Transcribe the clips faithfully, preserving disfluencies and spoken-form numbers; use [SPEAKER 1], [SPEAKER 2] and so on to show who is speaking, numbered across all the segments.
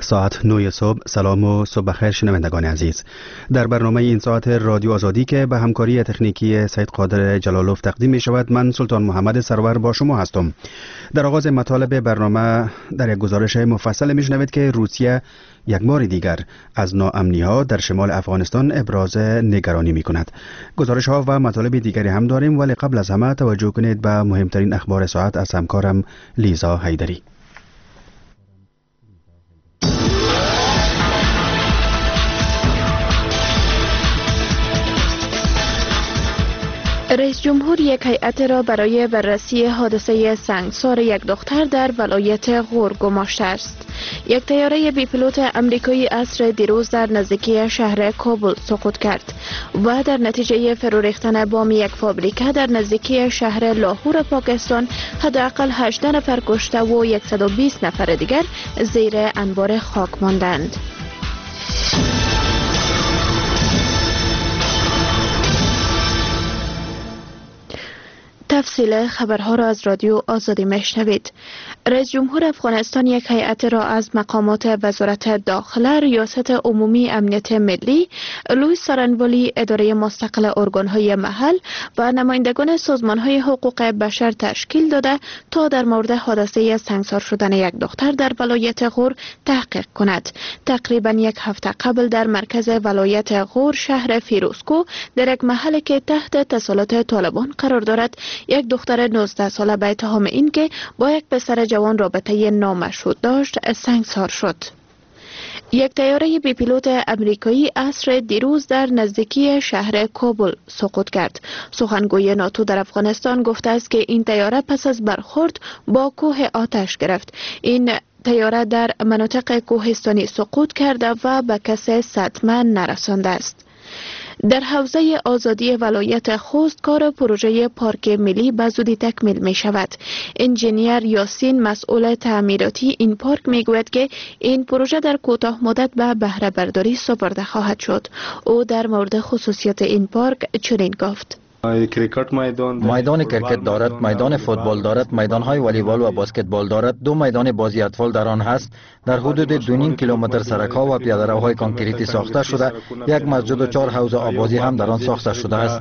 [SPEAKER 1] ساعت نه صبح. سلام و صبح بخیر شنوندگان عزیز. در برنامه این ساعت رادیو آزادی که به همکاری تکنیکی سید قادر جلالوف تقدیم می شود، من سلطان محمد سرور با شما هستم. در آغاز مطالب برنامه در یک گزارش مفصل می شنوید که روسیه یک بار دیگر از ناامنی ها در شمال افغانستان ابراز نگرانی می کند. گزارش ها و مطالب دیگری هم داریم، ولی قبل از همه توجه کنید به مهمترین اخبار ساعت از همکارم لیزا حیدری.
[SPEAKER 2] رئیس جمهور یک هیئت را برای بررسی حادثه سنگسار یک دختر در ولایت غور گماشته است. یک طیاره بی پilot امریکایی عصر دیروز در نزدیکی شهر کابل سقوط کرد و در نتیجه فرو ریختن بام یک فابریکه در نزدیکی شهر لاهور پاکستان حداقل هجده نفر کشته و صد و بیست نفر دیگر زیر انبار خاک ماندند. تفصیل خبرها را از رادیو آزادی میشنوید. رئیس جمهور افغانستان یک هیئت را از مقامات وزارت داخله، ریاست عمومی امنیت ملی، لوی سارنوالی، اداره مستقل ارگانهای محل و نمایندگان سازمانهای حقوق بشر تشکیل داده تا در مورد حادثه سنگسار شدن یک دختر در ولایت غور تحقیق کند. تقریبا یک هفته قبل در مرکز ولایت غور شهر فیروزکو در یک محل که تحت تسلط طالبان قرار دارد، یک دختر نوزده ساله به اتهام این که با یک پسر جوان رابطه نامشروط داشت سنگسار شد. یک طیاره بی پilot امریکایی عصر دیروز در نزدیکی شهر کابل سقوط کرد. سخنگوی ناتو در افغانستان گفته است که این طیاره پس از برخورد با کوه آتش گرفت. این طیاره در مناطق کوهستانی سقوط کرده و به کسی صدمه نرسانده است. در حوزه آزادی ولایت خوست کار پروژه پارک ملی به زودی تکمیل می شود. انجینیر یاسین مسئول تعمیراتی این پارک می گوید که این پروژه در کوتاه مدت به بهره برداری سپرده خواهد شد. او در مورد خصوصیات این پارک چنین گفت:
[SPEAKER 3] میدان کرکت دارد، میدان فوتبال دارد، میدانهای والیبال و بسکتبال دارد، دو میدان بازی اطفال در آن هست. در حدود دو نیم کیلومتر سرک‌ها و پیاده‌روهای کانکریتی ساخته شده. یک مسجد و چهار حوض آبازی هم در آن ساخته شده است.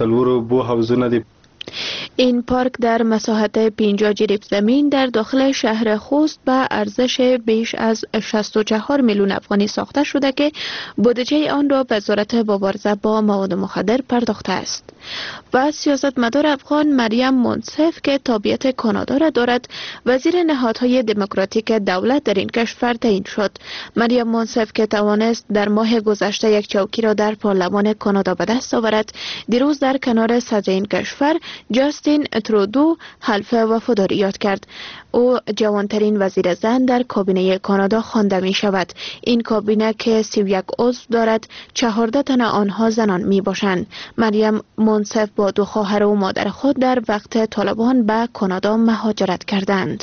[SPEAKER 2] این پارک در مساحت پنجاه جریب زمین در داخل شهر خوست به ارزش بیش از شصت و چهار میلیون افغانی ساخته شده که بودجه آن را وزارت مبارزه با مواد مخدر پرداخته است. و سیاستمدار افغان مریم منصف که تابعیت کانادا را دارد، وزیر نهادهای دموکراتیک دولت در این کشور تعیین شد. مریم منصف که توانست در ماه گذشته یک چوکی را در پارلمان کانادا به دست آورد، دیروز در کنار صدر این کشور جاستین ترودو حلف وفاداری یاد کرد. او جوانترین وزیر زن در کابینه کانادا خوانده می شود. این کابینه که سی و یک عضو دارد، چهارده تن آنها زنان می باشند. مریم منصف با دو خواهر و مادر خود در وقت طالبان به کانادا مهاجرت کردند.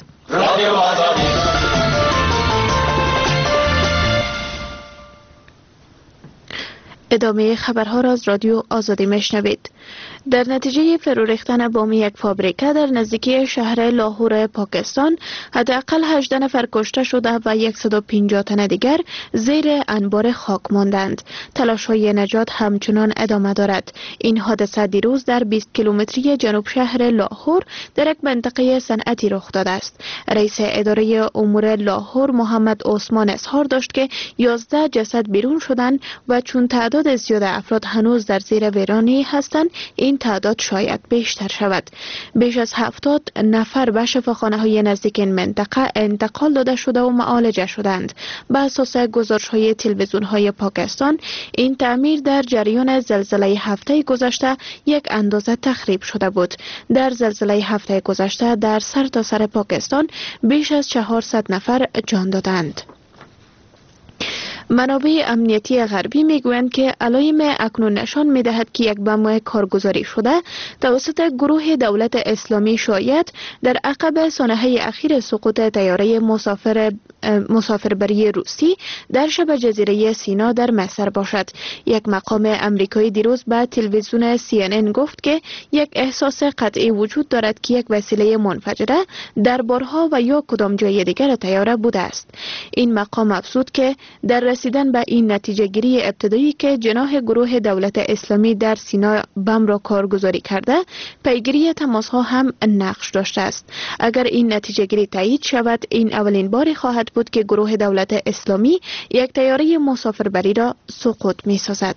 [SPEAKER 2] ادامه خبرها را از رادیو آزادی میشنوید. در نتیجه فرو ریختن بام یک فابریکه در نزدیکی شهر لاهور پاکستان حداقل هجده نفر کشته شده و صد و پنجاه تن دیگر زیر انبار خاک ماندند. تلاش‌های نجات همچنان ادامه دارد. این حادثه دیروز در بیست کیلومتری جنوب شهر لاهور در یک منطقه صنعتی رخ داده است. رئیس اداره امور لاهور محمد عثمان اظهار داشت که یازده جسد بیرون شدند و چون تعداد زیاد افراد هنوز در زیر ویرانی هستند، این تعداد شاید بیشتر شود. بیش از هفتاد نفر به شفاخانه‌های نزدیک این منطقه انتقال داده شده و معالجه شدند. بر اساس گزارش‌های تلویزیون‌های پاکستان، این تعمیر در جریان زلزله هفته گذشته یک اندازه تخریب شده بود. در زلزله هفته گذشته در سرتاسر پاکستان بیش از چهارصد نفر جان دادند. منابع امنیتی غربی میگویند که علایم اکنون نشان میدهد که یک بم کارگزاری شده توسط گروه دولت اسلامی شاید در عقب سانحه اخیر سقوط طیاره مسافر مسافربری روسی در شبه جزیره سینا در مصر باشد. یک مقام امریکایی دیروز به تلویزیون سی ان ان گفت که یک احساس قطعی وجود دارد که یک وسیله منفجره در بارها و یا کدام جای دیگر طیاره بوده است. این مقام افزود که در رسیدن به این نتیجه گیری ابتدایی که جناح گروه دولت اسلامی در سینا بم را کارگزاری کرده، پیگیری تماس ها هم نقش داشته است. اگر این نتیجه گیری تایید شود، این اولین باری خواهد بود که گروه دولت اسلامی یک طیاره مسافربری را سقوط می سازد.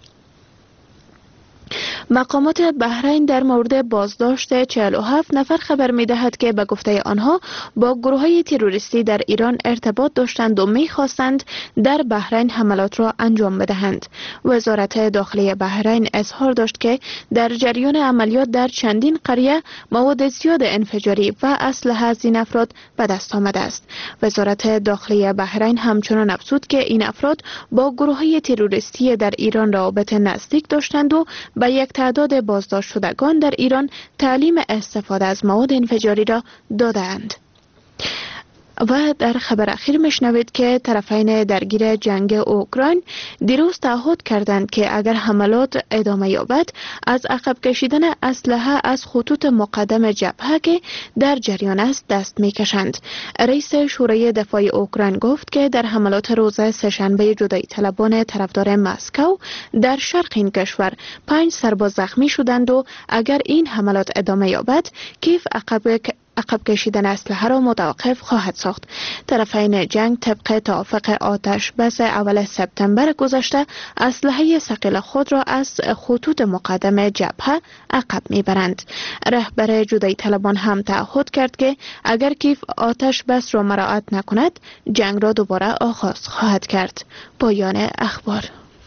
[SPEAKER 2] مقامات بحرین در مورد بازداشت چهل و هفت نفر خبر می دهد که به گفته آنها با گروه های تروریستی در ایران ارتباط داشتند و می خواستند در بحرین حملات را انجام بدهند. وزارت داخلی بحرین اظهار داشت که در جریان عملیات در چندین قریه مواد زیاد انفجاری و اسلحه از این افراد به دست آمده است. وزارت داخلی بحرین همچنان افزود که این افراد با گروه های تروریستی در ایران روابط نزدیک داشتند و به یک تعداد بازداشت شدگان در ایران تعلیم استفاده از مواد انفجاری را دادند. و در خبر اخیر میشنوید که طرفین درگیر جنگ اوکراین دیروز تعهد کردند که اگر حملات ادامه یابد از عقب کشیدن اسلحه از خطوط مقدم جبهه که در جریان است دست میکشند. رئیس شورای دفاع اوکراین گفت که در حملات روز سه‌شنبه جدایی طلبان طرفدار مسکو در شرق این کشور پنج سرباز زخمی شدند و اگر این حملات ادامه یابد کیف عقب عقب کشیدن اسلحه را متوقف خواهد ساخت. طرفین جنگ طبق توافق آتش بس اول سپتامبر گذشته اسلحه ثقیل خود را از خطوط مقدم جبهه عقب میبرند. رهبر جدایی طلبان هم تعهد کرد که اگر کیف آتش بس را مراعات نکند جنگ را دوباره آغاز خواهد کرد. پایان اخبار.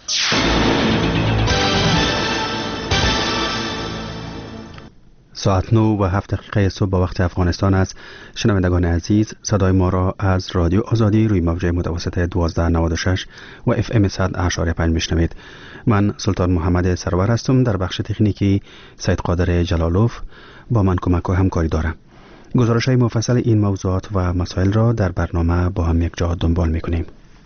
[SPEAKER 1] ساعت نو و هفت دقیقه صبح با وقت افغانستان است. شنوندگان عزیز، صدای ما را از رادیو آزادی روی موج متوسط دوازده نود و شش و اف ام صد اشاری پنج میشنوید. من سلطان محمد سرور هستم. در بخش تکنیکی سید قادر جلالوف با من کمک و همکاری دارم. گزارش های مفصل این موضوعات و مسائل را در برنامه با هم یک جا دنبال میکنیم.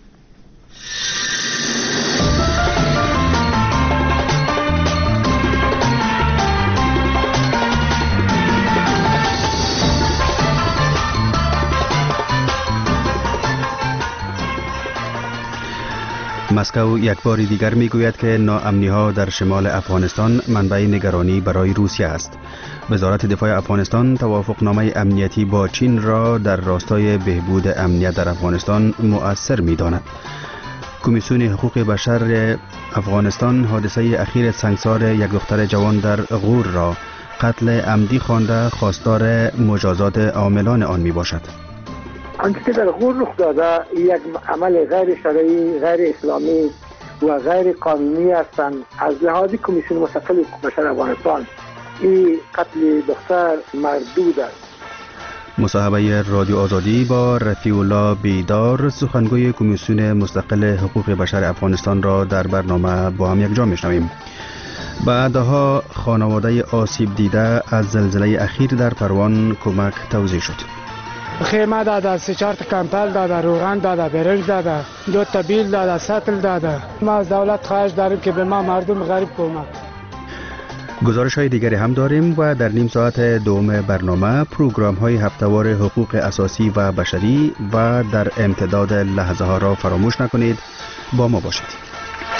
[SPEAKER 1] مسکو یک بار دیگر میگوید که ناامنی ها در شمال افغانستان منبع نگرانی برای روسیه است. وزارت دفاع افغانستان توافقنامه امنیتی با چین را در راستای بهبود امنیت در افغانستان مؤثر می‌داند. کمیسیون حقوق بشر افغانستان حادثه اخیر سنگسار یک دختر جوان در غور را قتل عمدی خوانده خواستار مجازات عاملان آن میباشد.
[SPEAKER 4] آنچه که در غور رخ داده یک عمل غیر شرعی، غیر اسلامی و غیر قانونی هستند. از لحاظ کمیسیون مستقل حقوق بشر افغانستان این قتل دختر مردود است.
[SPEAKER 1] مصاحبه رادیو آزادی با رفیع الله بیدار، سخنگوی کمیسیون مستقل حقوق بشر افغانستان را در برنامه با هم یک جا میشنویم. بعدها خانواده آسیب دیده از زلزله اخیر در پروان کمک توزیع شد.
[SPEAKER 5] خیمه داده، سه چهار تا کمپل داده، روغن داده، برنج داده، دو تا بیل داده، سطل داده. ما از دولت خواهش داریم که به ما مردم غریب کمک.
[SPEAKER 1] گزارش های دیگری هم داریم و در نیم ساعت دوم برنامه پروگرام های هفته‌وار حقوق اساسی و بشری و در امتداد لحظه ها را فراموش نکنید. با ما باشید.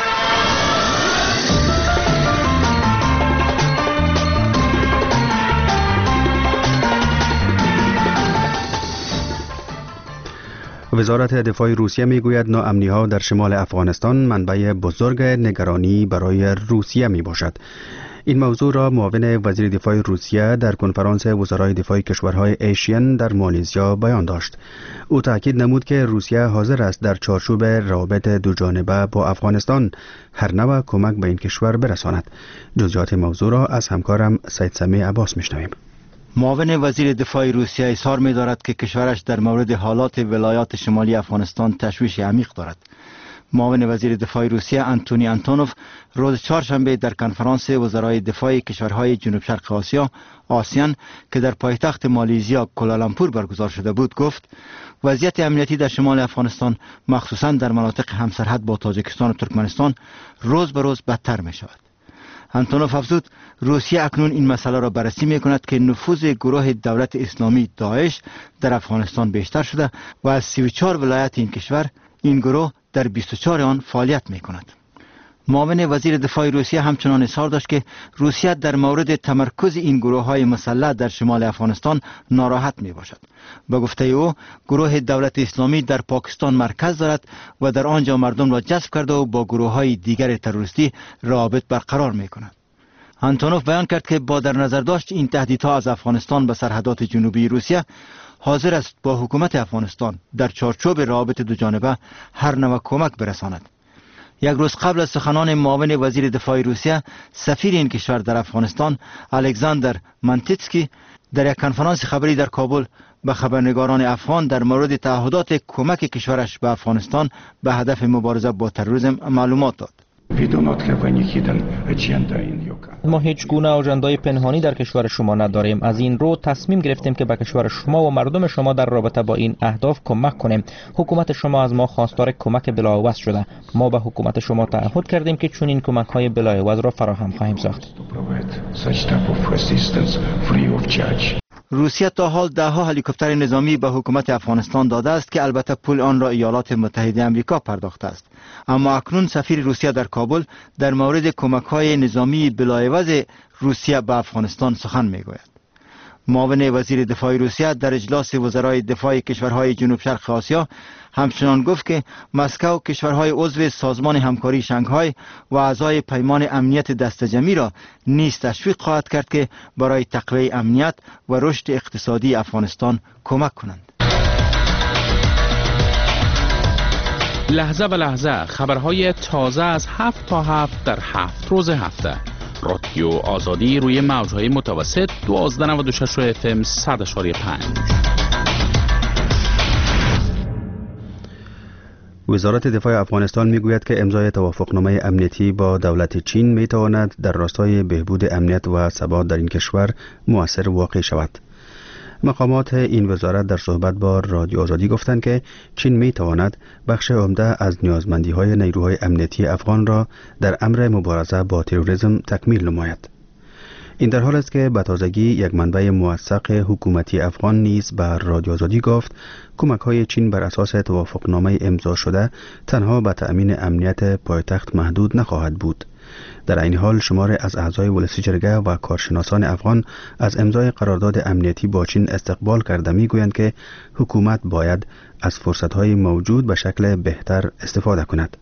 [SPEAKER 1] وزارت دفاع روسیه میگوید ناامنی ها در شمال افغانستان منبع بزرگ نگرانی برای روسیه می باشد. این موضوع را معاون وزیر دفاع روسیه در کنفرانس وزرای دفاع کشورهای ایشین در مالیزیا بیان داشت. او تاکید نمود که روسیه حاضر است در چارچوب روابط دوجانبه با افغانستان هر نوع کمک به این کشور برساند. جزئیات موضوع را از همکارم سید سمیع عباس میشنویم.
[SPEAKER 3] معاون وزیر دفاع روسیه اظهار می‌دارد که کشورش در مورد حالات ولایات شمالی افغانستان تشویش عمیق دارد. معاون وزیر دفاع روسیه آنتونی آنتونوف روز چهارشنبه در کنفرانس وزرای دفاع کشورهای جنوب شرق آسیا آسیان که در پایتخت مالزیا کوالالامپور برگزار شده بود گفت وضعیت امنیتی در شمال افغانستان مخصوصا در مناطق همسرحد با تاجیکستان و ترکمنستان روز به روز بدتر می شود. آنتونوف افزود روسیه اکنون این مسئله را بررسی می کند که نفوذ گروه دولت اسلامی داعش در افغانستان بیشتر شده و از سی و چهار ولایت این کشور این گروه در بیست و چهار آن فعالیت می کند. معاون وزیر دفاع روسیه همچنان اظهار داشت که روسیه در مورد تمرکز این گروه های مسلح در شمال افغانستان ناراحت می باشد. به گفته او گروه دولت اسلامی در پاکستان مرکز دارد و در آنجا مردم را جذب کرده و با گروه های دیگر تروریستی روابط برقرار می کند. آنتونوف بیان کرد که با در نظر داشت این تهدیدها از افغانستان به سرحدات جنوبی روسیه حاضر است با حکومت افغانستان در چارچوب روابط دو جانبه هر نوع کمک برساند. یک روز قبل از سخنان معاون وزیر دفاع روسیه، سفیر این کشور در افغانستان الکساندر مانتیتسکی در یک کنفرانس خبری در کابل به خبرنگاران افغان در مورد تعهدات کمک کشورش به افغانستان به هدف مبارزه با تروریسم معلومات داد.
[SPEAKER 6] ما هیچ گونه آژندای پنهانی در کشور شما نداریم. از این رو تصمیم گرفتیم که به کشور شما و مردم شما در رابطه با این اهداف کمک کنیم. حکومت شما از ما خواستار کمک بلاعوض شده. ما به حکومت شما تعهد کردیم که چنین کمک‌های بلاعوض را فراهم خواهیم ساخت.
[SPEAKER 3] روسیه تا حال ده ها هلیکوپتر نظامی به حکومت افغانستان داده است که البته پول آن را ایالات متحده آمریکا پرداخته است. اما اکنون سفیر روسیه در کابل در مورد کمک‌های نظامی بلاعوض روسیه به افغانستان سخن می‌گوید. معاون وزیر دفاع روسیه در اجلاس وزرای دفاع کشورهای جنوب شرق آسیا همچنان گفت که مسکو کشورهای عضو سازمان همکاری شانگهای و اعضای پیمان امنیت دست جمعی را نیز تشویق خواهد کرد که برای تقویت امنیت و رشد اقتصادی افغانستان کمک کنند.
[SPEAKER 7] لحظه به لحظه خبرهای تازه از هفت تا هفت در هفت روز هفته. رادیو آزادی روی موجهای متوسط دوازده نود و شش اف ام صد و پنج.
[SPEAKER 1] وزارت دفاع افغانستان میگوید که امضای توافقنامه امنیتی با دولت چین میتواند در راستای بهبود امنیت و ثبات در این کشور مؤثر واقع شود. مقامات این وزارت در صحبت با رادیو آزادی گفتند که چین می تواند بخش عمده از نیازمندی‌های نیروهای امنیتی افغان را در امر مبارزه با تروریسم تکمیل نماید. این در حال است که به تازگی یک منبع موثق حکومتی افغان نیز به رادیو آزادی گفت کمک‌های چین بر اساس توافقنامه امضا شده تنها به تأمین امنیت پایتخت محدود نخواهد بود. در این حال شمار از اعضای ولسی جرگه و کارشناسان افغان از امضای قرارداد امنیتی با چین استقبال کرده میگویند که حکومت باید از فرصت‌های موجود به شکل بهتر استفاده کند.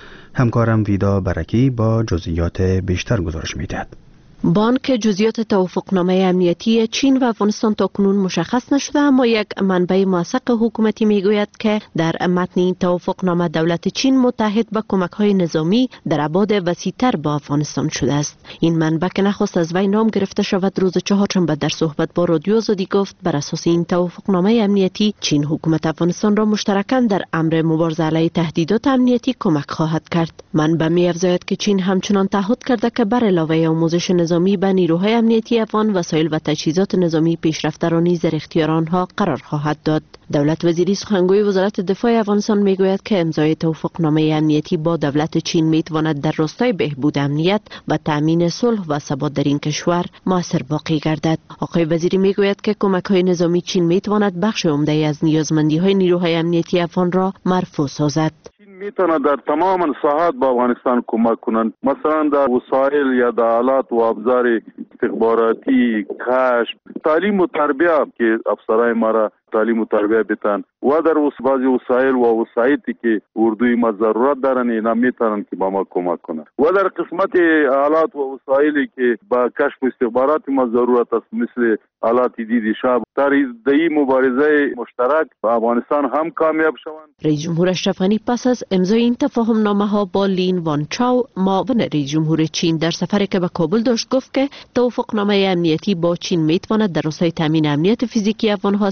[SPEAKER 1] همکارم ویدا برکی با جزئیات بیشتر گزارش می‌دهد.
[SPEAKER 8] بانک جزئیات توافقنامه امنیتی چین و افغانستان تاکنون مشخص نشده، اما یک منبع موثق حکومتی میگوید که در متن این توافقنامه دولت چین متحد به کمک‌های نظامی در ابعاد وسیع‌تر با افغانستان شده است. این منبع که نخواست از وی نام گرفته شود روز چهارشنبه در صحبت با رادیو آزادی گفت بر اساس این توافقنامه امنیتی چین حکومت افغانستان را مشترکاً در امر مبارزه علیه تهدیدات امنیتی کمک خواهد کرد. منبع می‌افزاید که چین همچنان تعهد کرده که بر علاوه آموزش نظامی به نیروهای امنیتی افغان وسایل و تجهیزات نظامی پیشرفته را نیز در اختیار آنها قرار خواهد داد. دولت وزیری سخنگوی وزارت دفاع افغانستان میگوید که امضای توافقنامه امنیتی با دولت چین میتواند در راستای بهبود امنیت و تأمین صلح و ثبات در این کشور موثر واقع گردد. آقای وزیری میگوید که کمک‌های نظامی چین میتواند بخش عمده از نیازمندی‌های نیروهای امنیتی افغان را مرفوع سازد.
[SPEAKER 9] میتونه در تمام ساحات با افغانستان کمک کنند، مثلا در وسایل یا در آلات و ابزار استخباراتی، کشف، تعلیم و تربیه که افسرای ما را تعلیم و تربیه بتن و در بعضی وسایل و وسایلی که اردوی ما ضرورت دارن اینا میتونن که با ما کمک کنند و در قسمت آلات و وسایلی که با کشف و استخبارات ما ضرورت است مثل آلات دید شب در این مبارزه مشترک با افغانستان هم کامیاب شوند.
[SPEAKER 8] رئیس جمهور اشرف غنی پس از امضای این تفاهم نامه ها با لین وان چاو معاون رئیس جمهور چین در سفری که به کابل داشت گفت که توافقنامه امنیتی با چین میتواند در راستای تامین امنیت فیزیکی افغان‌ها از طریق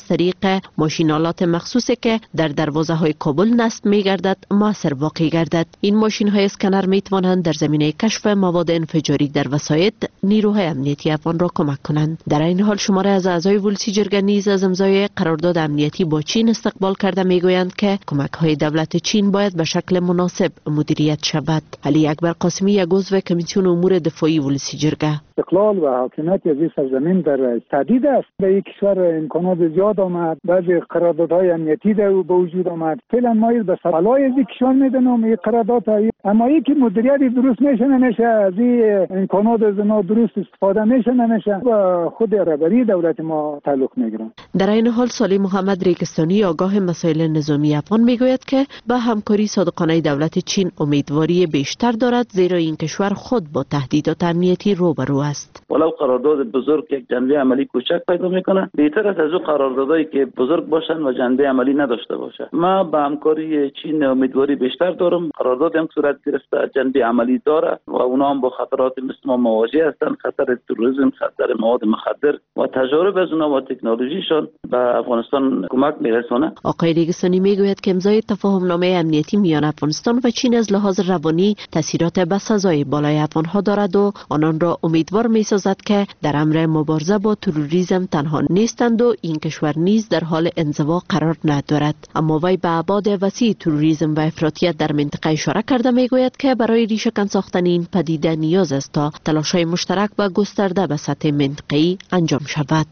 [SPEAKER 8] که ماشینالات مخصوصی که در دروازه های کابل نصب می گردد موثر واقع گردد. این ماشین های اسکنر می توانند در زمینه کشف مواد انفجاری در وسایط نیروهای امنیتی افغان را کمک کنند. در این حال شماره از اعضای ولسی جرگه نیز از امضای قرارداد امنیتی با چین استقبال کرده می گویند که کمک های دولت چین باید به شکل مناسب مدیریت شود. علی اکبر قاسمی یک عضو کمیسیون امور دفاعی ولسی جرگه:
[SPEAKER 10] استقلال و حاکمیت از این سرزمین در تهدید است. به یک کشور امکانات زیاد آمد، بعضی قراردادهای امنیتی در به وجود آمد. فعلا ما به سوالای از این کشور میدونم این قرارداد اما این که مدیریت درست میشه نمیشه، از این امکانات از ما درست استفاده میشه نمیشه و خود رهبری دولت ما تعلق میگیرن.
[SPEAKER 8] در این حال صالح محمد ریگستانی آگاه مسائل نظامی افغان میگوید که به همکاری صادقانه دولت چین امیدواری بیشتر دارد، زیرا این کشور خود با تهدیدات امنیتی روبرو است.
[SPEAKER 11] ولو قرارداد بزرگ یک جنبه عملی کوچک پیدا میکنه، بهتر است از اون قراردادایی که بزرگ باشن و جنبه عملی نداشته باشه. ما با همکاری چین امیدواری بیشتر دارم. قرارداد هم صورت گرفته جنبه عملی داره و اونا هم با خطرات مثل ما مواجه هستند، خطر تروریسم، خطر مواد مخدر و تجارب از اونا و تکنولوژیشان به افغانستان کمک میرسونه.
[SPEAKER 8] آقای ریگستانی میگوید که امضای تفاهم نامه امنیتی میان افغانستان و چین از لحاظ روانی تاثیرات بسزای بالای افغانها دارد و آنان را امیدوار میسازد که در امر مبارزه با تروریسم تنها نیستند و این کشور نیز در حال انزوا قرار ندارد. اما وی به ابعاد وسیع تروریسم و افراطیت در منطقه اشاره کرده میگوید که برای ریشه‌کن ساختن این پدیده نیاز است تا تلاش‌های مشترک و گسترده به سطح منطقه‌ای انجام شود.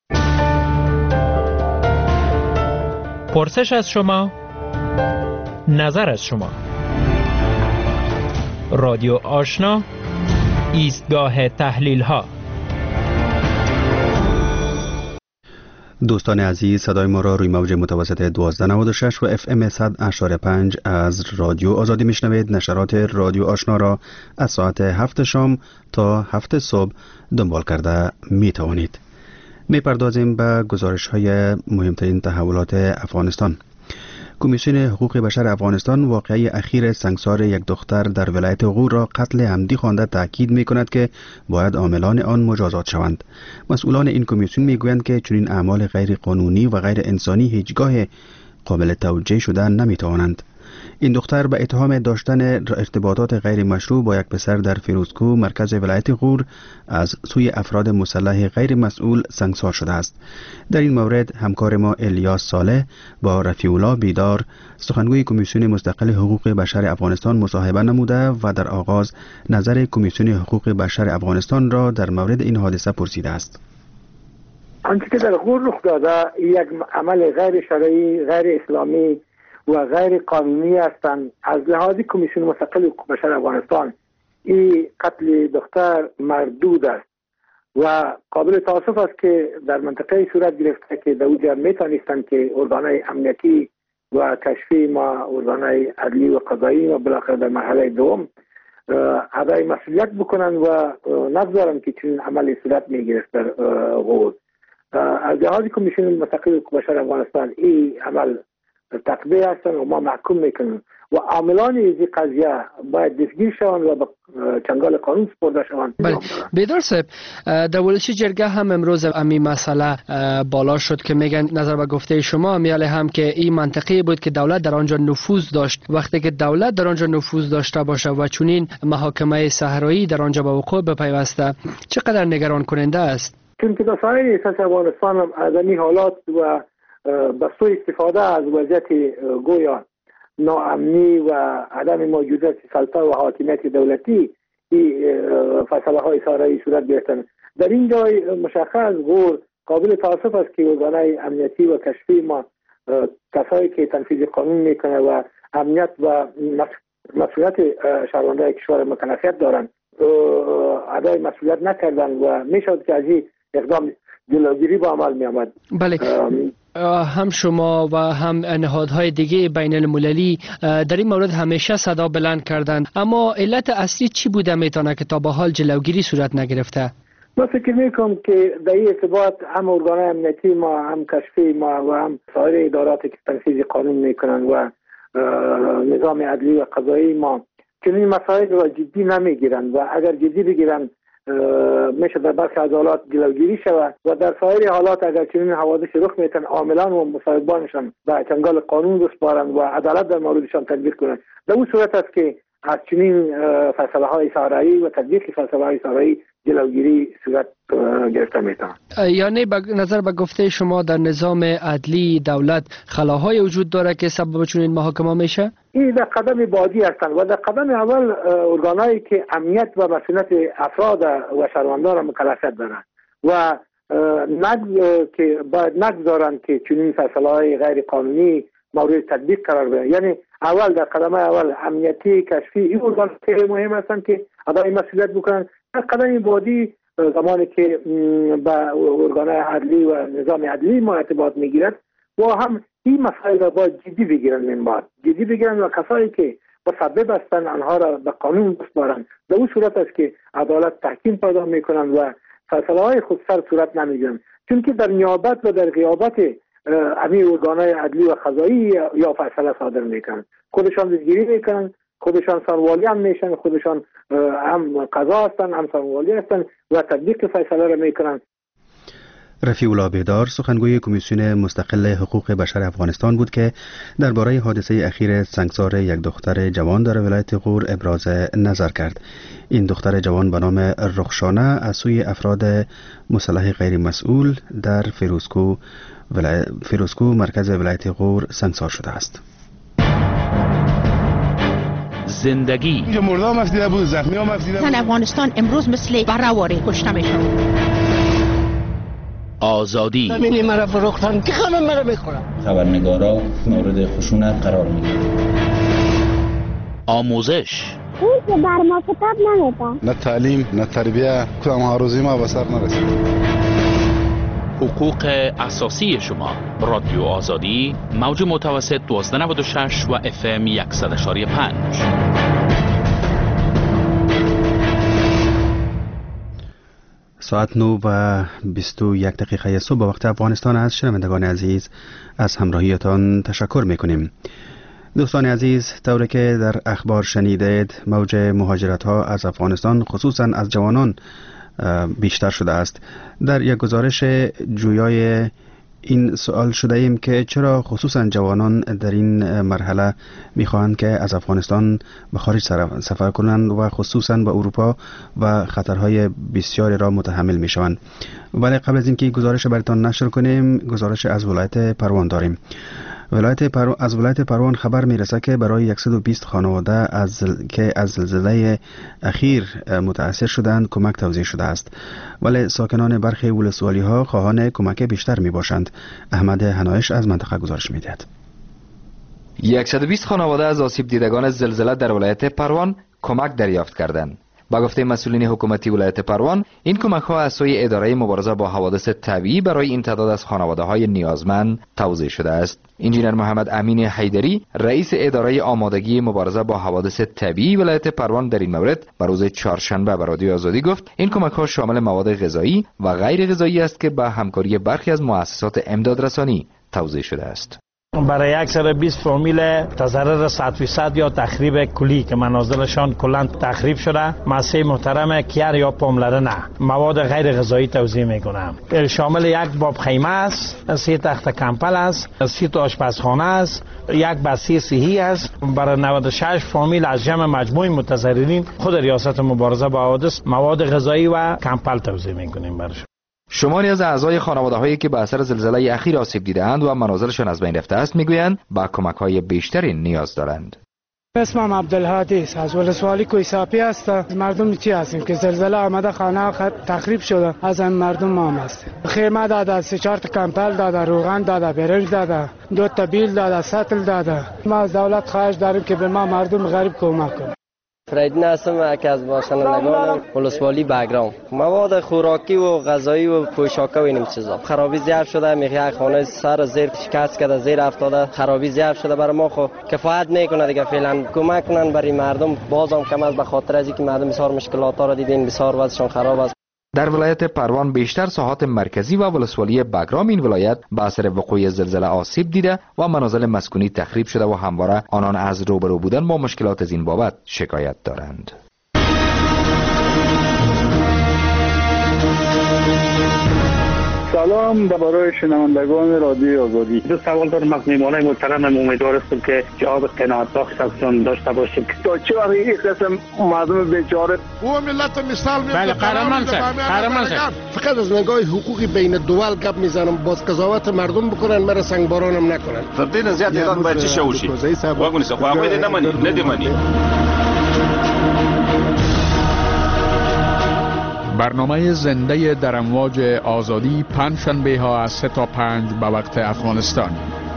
[SPEAKER 6] پرسش از شما، نظر از شما. رادیو آشنا، ایستگاه تحلیل ها.
[SPEAKER 1] دوستان عزیز، صدای ما را روی موج متوسط دوازده نود و شش و اف ام صد اشاره پنج از رادیو آزادی میشنوید. نشرات رادیو آشنا را از ساعت هفت شام تا هفت صبح دنبال کرده می توانید. می پردازیم به گزارش های مهمترین تحولات افغانستان. کمیسیون حقوق بشر افغانستان واقعه اخیر سنگسار یک دختر در ولایت غور را قتل عمدی خوانده تاکید می کند که باید عاملان آن مجازات شوند. مسئولان این کمیسیون می گویند که چنین اعمال غیر قانونی و غیر انسانی هیچگاه قابل توجیه شده نمی توانند. این دختر به اتهام داشتن ارتباطات غیر مشروع با یک پسر در فیروزکو مرکز ولایت غور از سوی افراد مسلح غیر مسئول سنگسار شده است. در این مورد همکار ما الیاس صالح با رفیع الله بیدار سخنگوی کمیسیون مستقل حقوق بشر افغانستان مصاحبه نموده و در آغاز نظر کمیسیون حقوق بشر افغانستان را در مورد این حادثه پرسیده است.
[SPEAKER 4] آنچه که در غور رخ داده یک عمل غیر شرعی، غیر اسلامی و غیر قانونی هستند. از لحاظ کمیسیون مستقل حقوق بشر افغانستان این قتل دختر مردود است و قابل تاسف است که در منطقه صورت گرفته که در اونجا میتونستند که ارگانهای امنیتی و کشفی ما، ارگانهای عدلی و قضایی و بالاخره در مرحله دوم ادای مسئولیت بکنن و نگذارن که چنین عملی صورت میگرفت در غور. از لحاظ کمیسیون مستقل حقوق بشر افغانستان این عمل تقبیه هستن و ما محکوم میکنیم و عاملان این قضیه باید دستگیر شوند و به چنگال قانون سپرده شوند.
[SPEAKER 12] بله بیدار صاحب، در ولسی جرگه هم امروز امی مسئله بالا شد که میگن نظر به گفته شما میاله هم که این منطقی بود که دولت در آنجا نفوذ داشت. وقتی که دولت در آنجا نفوذ داشته باشه و چنین محاکمه صحرایی در آنجا به وقوع بپیوسته، چقدر نگران کننده است؟
[SPEAKER 4] چون که در سایر اساس افغانستان هم از این حالات و به سوی استفاده از وضعیت گویا ناامنی و عدم موجودیت سلطه و حاکمیت دولتی این فیصله های صحرایی صورت گرفتن. در این جای مشخص غور قابل تاسف است که ارگانهای امنیتی و کشفی ما کسایی که تنفیذ قانون میکنه و امنیت و مسئولیت شهروندان کشور متنفیت دارند ادای مسئولیت نکردن و میشد که از این اقدام جلوگیری با عمل می آمد.
[SPEAKER 12] بله، هم شما و هم نهادهای دیگه بین المللی در این مورد همیشه صدا بلند کردند، اما علت اصلی چی بوده میتونه که تا به حال جلوگیری صورت نگرفته؟
[SPEAKER 4] من فکر میکنم که در این ارتباط هم ارگان امنیتی ما، هم کشفی ما و هم سایر اداراتی که تنفیذ قانون میکنن و نظام عدلی و قضایی ما چنین مسائل را جدی نمیگیرن و اگر جدی بگیرن میشه در برخی از حالات جلوگیری شود و در سایر حالات اگر چنین حوادث رخ میتن عاملان و مصاحبانشان به چنگال قانون بسپارند و عدالت در موردشان تطبیق کنند. در اون صورت است که از چنین فیصله های سارایی و تطبیق فیصله های سارایی جلوگیری صورت گرفته میتونه.
[SPEAKER 12] یعنی به نظر به گفته شما در نظام عدلی دولت خلاهای وجود داره که سبب چنین محاکمه میشه؟
[SPEAKER 4] این در قدم بعدی هستند و در قدم اول ارگانایی که امنیت و مسئولیت افراد و شهروندان را مکلفیت دارند و نگذارند که باید نگذارند که چنین فیصله‌های غیر قانونی مورد تطبیق قرار بگیرد. یعنی اول در قدم اول امنیتی کشفی این ارگان خیلی مهم هستند که ادای مسئولیت بکنند. در قدم بعدی زمانی که با ارگان‌های عدلی و نظام عدلی ما ارتباط میگیرد و هم این مسائل را باید جدی بگیرند، من باید جدی بگیرند و کسایی که مسبب هستند آنها را به قانون بسپارند. در اون صورت است که عدالت تحکیم پیدا میکنند و فیصله های خودسر صورت نمیگیرند، چون که در نیابت و در غیابت امیر ارگان‌های عدلی و قضایی یا فیصله صادر میکنند، خودشان دستگیری میکنند، خودشان سانوالی هم میشن، خودشان هم قضا هستند هم سانوالی هستند و تطبیق فیصله را میکنند.
[SPEAKER 1] رفیع الله بیدار سخنگوی کمیسیون مستقل حقوق بشر افغانستان بود که درباره حادثه اخیر سنگسار یک دختر جوان در ولایت غور ابراز نظر کرد. این دختر جوان به نام رخشانه از سوی افراد مسلح غیر مسئول در فیروزکو ولای... فیروزکو مرکز ولایت غور سنگسار شده است.
[SPEAKER 7] زندگی
[SPEAKER 13] اینجا مرده هم افدیده بود، زخمی هم افدیده بود.
[SPEAKER 14] افغانستان امروز مثل برهواری کشته میشن.
[SPEAKER 7] آزادی
[SPEAKER 14] همینی مرا فروختن که همه مرا میخورن.
[SPEAKER 15] خبرنگارا مورد خشونت قرار میگیرن.
[SPEAKER 7] آموزش
[SPEAKER 16] اون که بر ما کتاب نمیدن،
[SPEAKER 13] نه تعلیم نه تربیه، کدام هاروزی ما به سر نرسید.
[SPEAKER 7] حقوق اساسی شما. رادیو آزادی موج متوسط دوازده نود و شش و اف ام صد و پنج.
[SPEAKER 1] ساعت نه و بیست و یک دقیقه صبح وقت افغانستان است. شنوندگان عزیز از همراهیتان تشکر میکنیم. دوستان عزیز، طوری که در اخبار شنیدید موج مهاجرت ها از افغانستان خصوصا از جوانان بیشتر شده است. در یک گزارش جویای این سوال شده ایم که چرا خصوصا جوانان در این مرحله میخواهند که از افغانستان به خارج سفر کنند و خصوصا به اروپا و خطرهای بسیاری را متحمل میشوند. ولی قبل از اینکه گزارش براتون نشر کنیم، گزارش از ولایت پروان داریم. ولایت پرو... از ولایت پروان خبر میرسه که برای صد و بیست خانواده از که از زلزله اخیر متاثر شدند کمک توزیع شده است، ولی ساکنان برخی ولسوالی ها خواهان کمک بیشتر می باشند. احمد هنایش از منطقه گزارش میدهد.
[SPEAKER 17] صد و بیست خانواده از آسیب دیدگان زلزله در ولایت پروان کمک دریافت کردند. با گفته مسئولین حکومتی ولایت پروان، این کمک ها از سوی اداره مبارزه با حوادث طبیعی برای این تعداد از خانواده های نیازمند توزیع شده است. انجینر محمد امین حیدری، رئیس اداره آمادگی مبارزه با حوادث طبیعی ولایت پروان، در این مورد بر روز چهارشنبه به رادیو آزادی گفت این کمک ها شامل مواد غذایی و غیر غذایی است که با همکاری برخی از مؤسسات امدادرسانی توزیع شده است.
[SPEAKER 18] برای صد و بیست فامیل تضرر صد فیصد یا تخریب کلی که منازلشان کلا تخریب شده، مؤسسه محترم کیر یا پاملرنه مواد غیر غذایی توزیع میکنم. شامل یک باب خیمه است، سی تخت کمپل است، سی تا آشپزخانه است، یک بسته صحی است. برای نود و شش فامیل از جمع مجموع متضررین خود ریاست مبارزه با حوادث مواد غذایی و کمپل توزیع میکنیم برشون.
[SPEAKER 17] شماری از اعضای خانواده هایی که به اثر زلزله اخیر آسیب دیده‌اند و منازلشان از بین رفته است میگویند با کمک های بیشتری نیاز دارند.
[SPEAKER 5] اسمم عبدالهادی است، از ولسوالی کویساپی است. مردم چی هستیم که زلزله آمده، خانه تخریب شده، از این مردم ما هم هستیم. خیمه داده، سه چهار تا کمپل داده، روغن داده، برنج داده، دو تا بیل داده، سطل داده. ما از دولت خواهش داریم که به ما مردم غریب کمک کنه.
[SPEAKER 19] فرید نسم که از باشندگان ولسوالی بگرام مواد خوراکی و غذایی و پوشاک و این چیزا خرابی زیاد شده. میگه خانه سر زیر شکست کرده، زیر افتاده، خرابی زیاد شده. برای ما خو کفایت نمیکنه دیگه. فعلا کمک کنن برای مردم، بازم کم از به خاطر از اینکه مردم بسیار مشکلات را دیدین، بسیار وضعشون خراب است.
[SPEAKER 17] در ولایت پروان بیشتر ساحات مرکزی و ولسوالی بگرام این ولایت به اثر وقوع زلزله آسیب دیده و منازل مسکونی تخریب شده و همواره آنان از روبرو بودن با مشکلات از این بابت شکایت دارند.
[SPEAKER 20] سلام برای شنوندگان رادیو آزادی.
[SPEAKER 21] دو سوال دارم از میهمانای محترم. امیدوار هستم که جواب قناعت بخش ازشان داشته باشیم.
[SPEAKER 20] تا چه وقت این قسم مردم بیچاره
[SPEAKER 22] او ملت مثال میاد.
[SPEAKER 21] بله قهرمان صاحب، قهرمان صاحب.
[SPEAKER 22] فقط از نگاه حقوقی بین دول گپ میزنم، باز قضاوت مردم بکنن، مرا سنگبارانم نکنن.
[SPEAKER 23] فردین زیاد ایران باید چی شوشی؟ واگونی سه خو هغوی دې نه مني، نه دې مني.
[SPEAKER 7] برنامه زنده در امواج آزادی پنجشنبه ها از سه تا پنج به وقت افغانستان.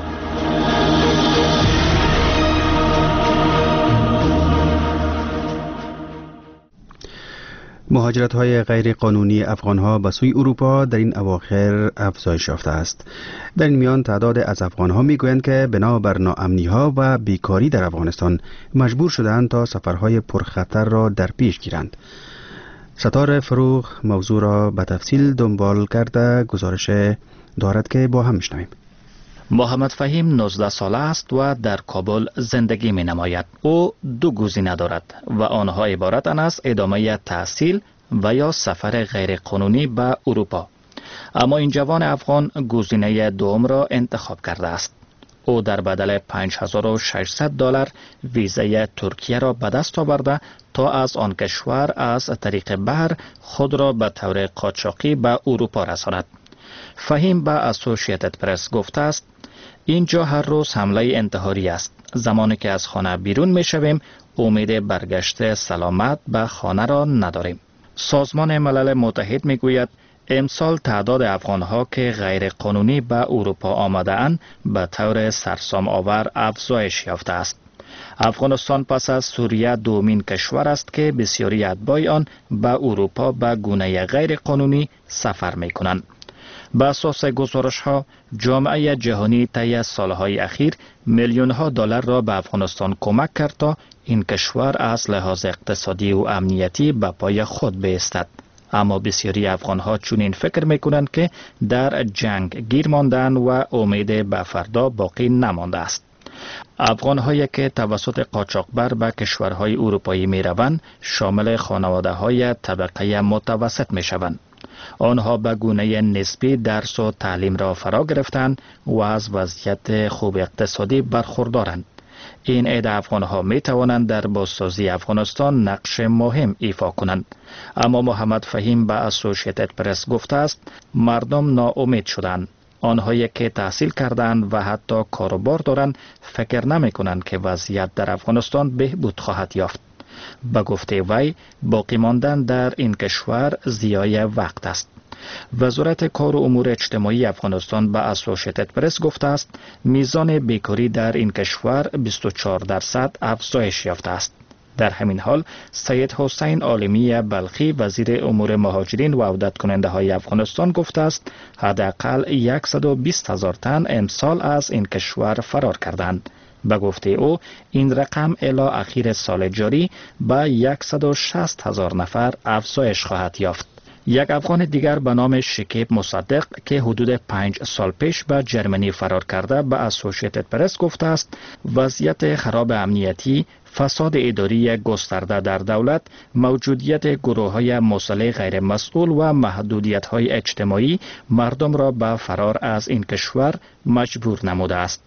[SPEAKER 1] مهاجرت های غیر قانونی افغان ها به سوی اروپا در این اواخر افزایش یافته است. در این میان تعداد از افغان ها می گویند که بنابر ناامنی ها و بیکاری در افغانستان مجبور شدند تا سفرهای پرخطر را در پیش گیرند. ستاره فروغ موضوع را به تفصیل دنبال کرده گزارش دارد که با هم میشنویم.
[SPEAKER 24] محمد فهیم نوزده ساله است و در کابل زندگی می نماید. او دو گزینه دارد و آنها عبارتند از ادامه تحصیل و یا سفر غیر قانونی به اروپا. اما این جوان افغان گزینه دوم را انتخاب کرده است. او در بدل پنج هزار و ششصد دلار ویزای ترکیه را به دست آورده تا از آن کشور از طریق بحر خود را به طور قاچاقی به اروپا رساند. فهیم به اسوسییتد پرس گفته است اینجا هر روز حمله انتحاری است. زمانی که از خانه بیرون می شویم امید برگشت سلامت به خانه را نداریم. سازمان ملل متحد می گوید امسال تعداد افغانها که غیر قانونی به اروپا آمده اند به طور سرسام آور افزایش یافته است. افغانستان پس از سوریه دومین کشور است که بسیاری اتباع آن به اروپا به گونه غیر قانونی سفر می کنند. به اساس گزارش ها جامعه جهانی طی سالهای اخیر میلیون ها دلار را به افغانستان کمک کرد تا این کشور از لحاظ اقتصادی و امنیتی به پای خود بایستد. اما بسیاری افغان ها چنین فکر می کنند که در جنگ گیر ماندن و امید به فردا باقی نمانده است. افغان هایی که توسط قاچاقبر به کشورهای اروپایی می روند شامل خانواده های طبقه متوسط می شوند. آنها به گونه نسبی درس و تعلیم را فرا گرفتند و از وضعیت خوب اقتصادی برخوردارند. این عده افغان ها می توانند در بازسازی افغانستان نقش مهم ایفا کنند. اما محمد فهیم به اسوسییتد پرس گفته است مردم ناامید شدند. آنهایی که تحصیل کردند و حتی کاروبار دارند فکر نمی کنند که وضعیت در افغانستان بهبود خواهد یافت. به گفته وی باقی ماندن در این کشور ضیاع وقت است. وزارت کار و امور اجتماعی افغانستان به اسوسییتد پرس گفته است میزان بیکاری در این کشور بیست و چهار درصد افزایش یافته است. در همین حال سید حسین عالمی بلخی وزیر امور مهاجرین و عودت کننده های افغانستان گفته است حداقل صد و بیست هزار تن امسال از این کشور فرار کردند. به گفته او این رقم الی اخیر سال جاری به صد و شصت هزار نفر افزایش خواهد یافت. یک افغان دیگر به نام شکیب مصدق که حدود پنج سال پیش به جرمنی فرار کرده به اسوسییتد پرس گفته است وضعیت خراب امنیتی، فساد اداری گسترده در دولت، موجودیت گروه‌های مسلح غیر مسئول و محدودیت‌های اجتماعی مردم را به فرار از این کشور مجبور نموده است.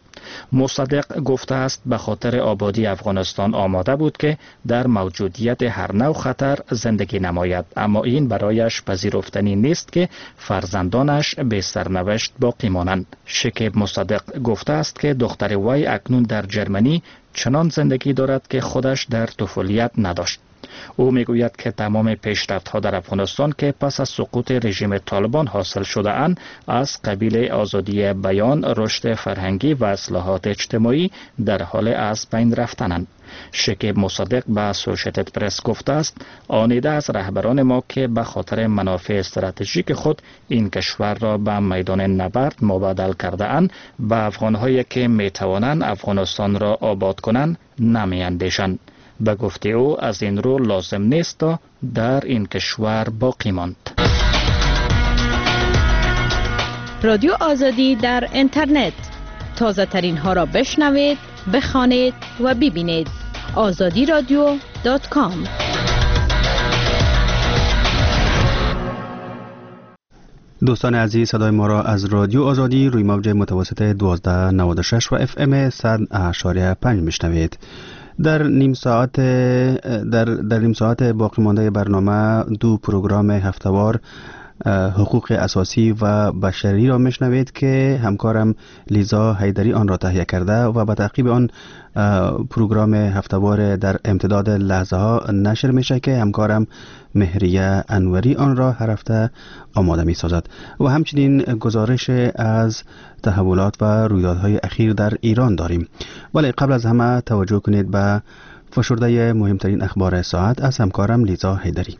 [SPEAKER 24] مصدق گفته است به خاطر آبادی افغانستان آماده بود که در موجودیت هر نوع خطر زندگی نماید، اما این برایش پذیرفتنی نیست که فرزندانش به سرنوشت باقی مانند. شکیب مصدق گفته است که دختر وی اکنون در جرمنی چنان زندگی دارد که خودش در طفولیت نداشت. او میگوید که تمام پیشرفت‌ها در افغانستان که پس از سقوط رژیم طالبان حاصل شده اند از قبیل آزادی بیان، رشد فرهنگی و اصلاحات اجتماعی در حال از بین رفتنند. شکیب مصدق به اسوسییتد پرس گفته است آنیده از رهبران ما که به خاطر منافع استراتژیک خود این کشور را به میدان نبرد مبادل کرده اند به افغان‌هایی که میتوانند افغانستان را آباد کنند نمی‌اندیشند. به گفته او از این رو لازم نیست تا در این کشور باقی ماند.
[SPEAKER 8] رادیو آزادی در اینترنت تازه ترین ها را بشنوید، بخوانید و ببینید. آزادی رادیو دات کام.
[SPEAKER 1] دوستان عزیز، صدای ما را از رادیو آزادی روی موج متوسط دوازده نود و شش و اف ام صد اشاریه پنج میشنوید. در نیم ساعت در در نیم ساعت باقی مانده برنامه دو پروگرام هفته‌وار حقوق اساسی و بشری را میشنوید که همکارم لیزا حیدری آن را تهیه کرده و به تعقیب آن پروگرام هفته‌وار در امتداد لحظه ها نشر میشه که همکارم مهریه انوری آن را هر هفته آماده می سازد و همچنین گزارش از تحولات و رویدادهای اخیر در ایران داریم. ولی قبل از همه توجه کنید به فشرده مهمترین اخبار ساعت از همکارم لیزا حیدری.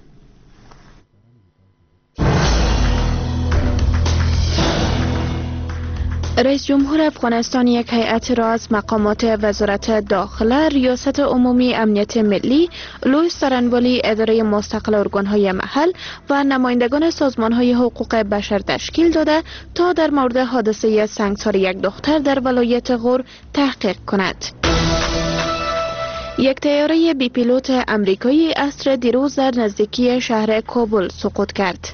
[SPEAKER 2] رئیس جمهور افغانستان یک هیئت را از مقامات وزارت داخله، ریاست عمومی امنیت ملی، لویس سرنوالی، اداره مستقل ارگانهای محل و نمایندگان سازمانهای حقوق بشر تشکیل داده تا در مورد حادثه سنگسار یک دختر در ولایت غور تحقیق کند. یک طیاره بی پیلوت امریکایی استر دیروز در نزدیکی شهر کابل سقوط کرد.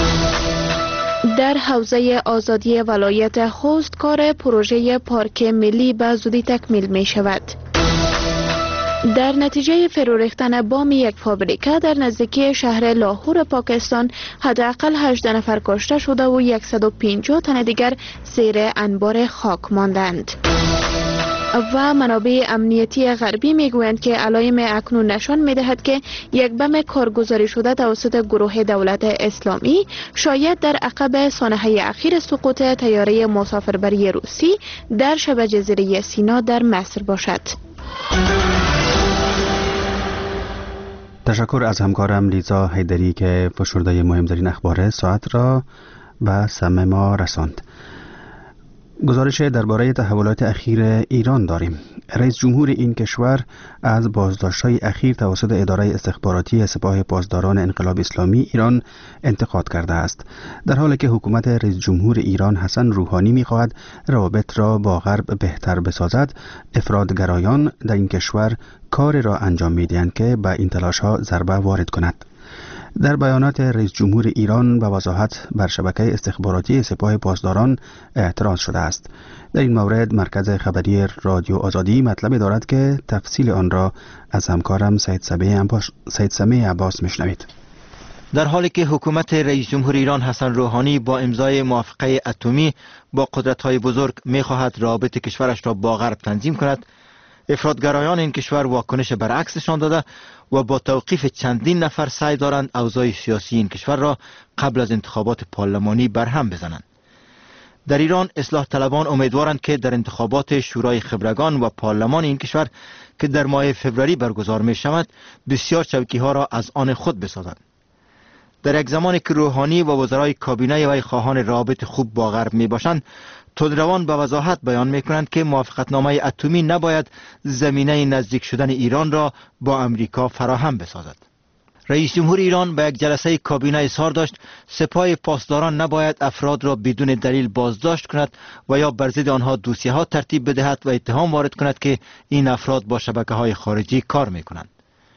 [SPEAKER 2] در حوزه آزادی ولایت خوست کار پروژه پارک ملی به زودی تکمیل می شود. در نتیجه فرو ریختن بام یک فابریکه در نزدیکی شهر لاهور پاکستان حداقل هجده نفر کشته شده و صد و پنجاه تن دیگر زیر انبار خاک ماندند. و منابع امنیتی غربی میگویند که علائم اکنون نشان میدهد که یک بم کارگزاری شده توسط گروه دولت اسلامی شاید در عقب سانحه اخیر سقوط طیاره مسافربری روسی در شبه جزیره سینا در مصر باشد.
[SPEAKER 1] تشکر از همکارم لیزا حیدری که فشرده مهمترین اخبار ساعت را به سمع ما رساند. گزارش درباره تحولات اخیر ایران داریم. رئیس جمهور این کشور از بازداشت‌های اخیر توسط اداره استخباراتی سپاه پاسداران انقلاب اسلامی ایران انتقاد کرده است، در حالی که حکومت رئیس جمهور ایران حسن روحانی می‌خواهد روابط را با غرب بهتر بسازد. افراطگرایان در این کشور کار را انجام می‌دهند که به این تلاش‌ها ضربه وارد کند. در بیانات رئیس جمهور ایران به وضاحت بر شبکه استخباراتی سپاه پاسداران اعتراض شده است. در این مورد مرکز خبری رادیو آزادی مطلب دارد که تفصیل آن را از همکارم سید سمیع عباس میشنوید.
[SPEAKER 3] در حالی که حکومت رئیس جمهور ایران حسن روحانی با امضای موافقه اتمی با قدرت‌های بزرگ می‌خواهد رابط کشورش را با غرب تنظیم کند، افراطگرایان این کشور واکنش برعکسشان داده و با توقیف چندین نفر سعی دارند اوضاع سیاسی این کشور را قبل از انتخابات پارلمانی برهم بزنند. در ایران اصلاح طلبان امیدوارند که در انتخابات شورای خبرگان و پارلمان این کشور که در ماه فوریه برگزار می شود بسیار چوکی ها را از آن خود بسازند. در یک زمانی که روحانی و وزرای کابینه وی خواهان رابط خوب با غرب می باشند، تندروان به وضاحت بیان می کنند که موافقتنامه اتمی نباید زمینه نزدیک شدن ایران را با امریکا فراهم بسازد. رئیس جمهور ایران به یک جلسه کابینه اظهار داشت سپاه پاسداران نباید افراد را بدون دلیل بازداشت کند و یا بر ضد آنها دوسیه ها ترتیب بدهد و اتهام وارد کند که این افراد با شبکه های خارجی کار می کنند.